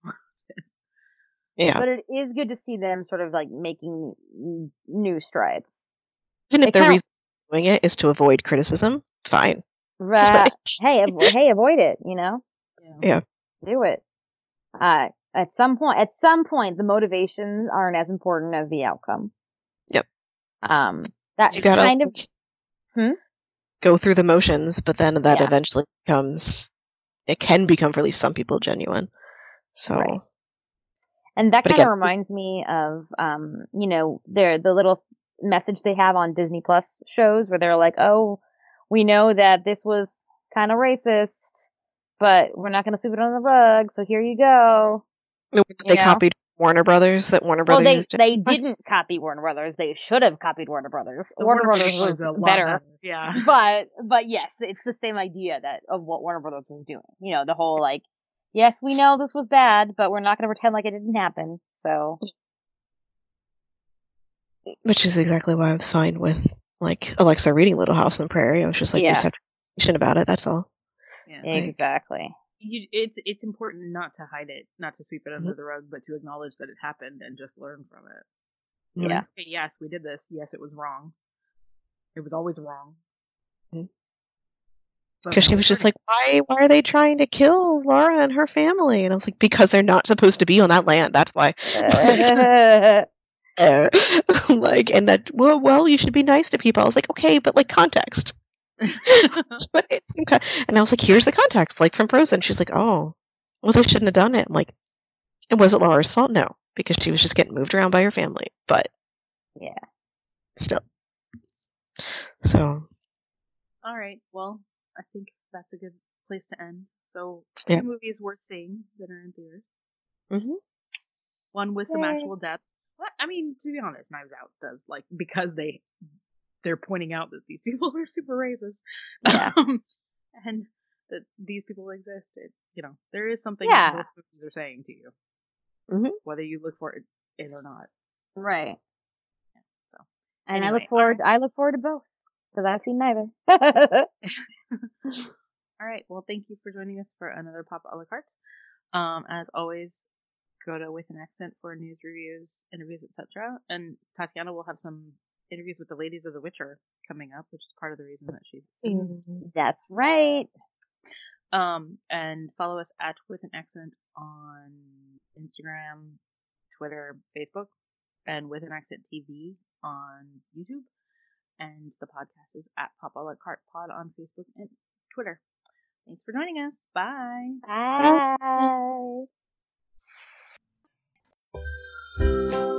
Speaker 3: Yeah.
Speaker 2: But it is good to see them sort of like making n- new strides.
Speaker 3: Even if
Speaker 2: It
Speaker 3: the
Speaker 2: kinda-
Speaker 3: reason for doing it is to avoid criticism, fine.
Speaker 2: Right.
Speaker 3: Like-
Speaker 2: hey, avo- hey, avoid it. You know,
Speaker 1: Yeah.
Speaker 3: Yeah.
Speaker 2: do it. Uh, at some point, at some point, the motivations aren't as important as the outcome.
Speaker 3: Yep.
Speaker 2: Um, that
Speaker 3: You gotta
Speaker 2: kind of.
Speaker 3: like,
Speaker 2: Hmm?
Speaker 3: go through the motions, but then that
Speaker 2: Yeah.
Speaker 3: eventually becomes. It can become for at least some people genuine. So.
Speaker 2: Right. And that
Speaker 3: But
Speaker 2: kind of
Speaker 3: again, this is-
Speaker 2: reminds me of, um, you know, their the little message they have on Disney Plus shows where they're like, "Oh, we know that this was kind of racist, but we're not going to sweep it under the rug. So here you go."
Speaker 3: They
Speaker 2: You know?
Speaker 3: copied Warner Brothers. That Warner
Speaker 2: Well,
Speaker 3: Brothers
Speaker 2: they
Speaker 3: used to-
Speaker 2: they didn't copy Warner Brothers. They should have copied Warner Brothers.
Speaker 1: The
Speaker 2: Warner, Brothers
Speaker 1: was
Speaker 2: was
Speaker 1: a lot
Speaker 2: better,
Speaker 1: Yeah.
Speaker 2: but but yes, it's the same idea that of what Warner Brothers was doing. You know, the whole like, yes, we know this was bad, but we're not going to pretend like it didn't happen. So
Speaker 3: Which is exactly why I was fine with like Alexa reading Little House on the Prairie. I was just like,
Speaker 2: Yeah.
Speaker 3: we just have to have a conversation about it. That's all.
Speaker 1: Yeah.
Speaker 3: Like-
Speaker 2: exactly.
Speaker 1: You, it's it's important not to hide it, not to sweep it under
Speaker 3: Mhm.
Speaker 1: the rug, but to acknowledge that it happened and just learn from it.
Speaker 2: Yeah.
Speaker 1: Okay, yes, we did this. Yes, it was wrong. It was always wrong.
Speaker 3: Mhm.
Speaker 1: But
Speaker 3: Because she
Speaker 1: now
Speaker 3: was
Speaker 1: we're
Speaker 3: just
Speaker 1: learning.
Speaker 3: like, why, why are they trying to kill Laura and her family? And I was like, because they're not supposed to be on that land. That's why. Uh, like, and that, well, well, you should be nice to people. I was like, okay, but like context. But it's okay. And I was like, here's the context, like from Frozen. She's like, oh, well, they shouldn't have done it. I'm like, it wasn't Laura's fault, no, because she was just getting moved around by her family. But
Speaker 2: Yeah.
Speaker 3: still, so
Speaker 1: All right. Well, I think that's a good place to end. So,
Speaker 3: Yeah.
Speaker 1: two movies worth seeing that are in theaters.
Speaker 3: Mhm.
Speaker 1: One with some
Speaker 2: Yay.
Speaker 1: actual depth. What? I mean, to be honest, Knives Out does like because they they're pointing out that these people are super racist.
Speaker 2: Yeah.
Speaker 1: Um, and that these people exist. It, you know, there is something
Speaker 2: Yeah.
Speaker 1: that both movies are saying to you,
Speaker 3: Mhm.
Speaker 1: whether you look for it, it or not.
Speaker 2: Right.
Speaker 1: So,
Speaker 2: And I
Speaker 1: Anyway,
Speaker 2: look forward. I look forward to both because I've seen neither.
Speaker 1: all right. Well, thank you for joining us for another Pop a la carte. Um, as always, go to With an Accent for news, reviews, interviews, et cetera. And Tatiana will have some interviews with the ladies of The Witcher coming up, which is part of the reason that she's.
Speaker 2: That's right.
Speaker 1: Um, and follow us at With an Accent on Instagram, Twitter, Facebook, and With an Accent T V on YouTube. And the podcast is at Pop a la Carte Pod on Facebook and Twitter. Thanks for joining us. Bye.
Speaker 2: Bye. Bye.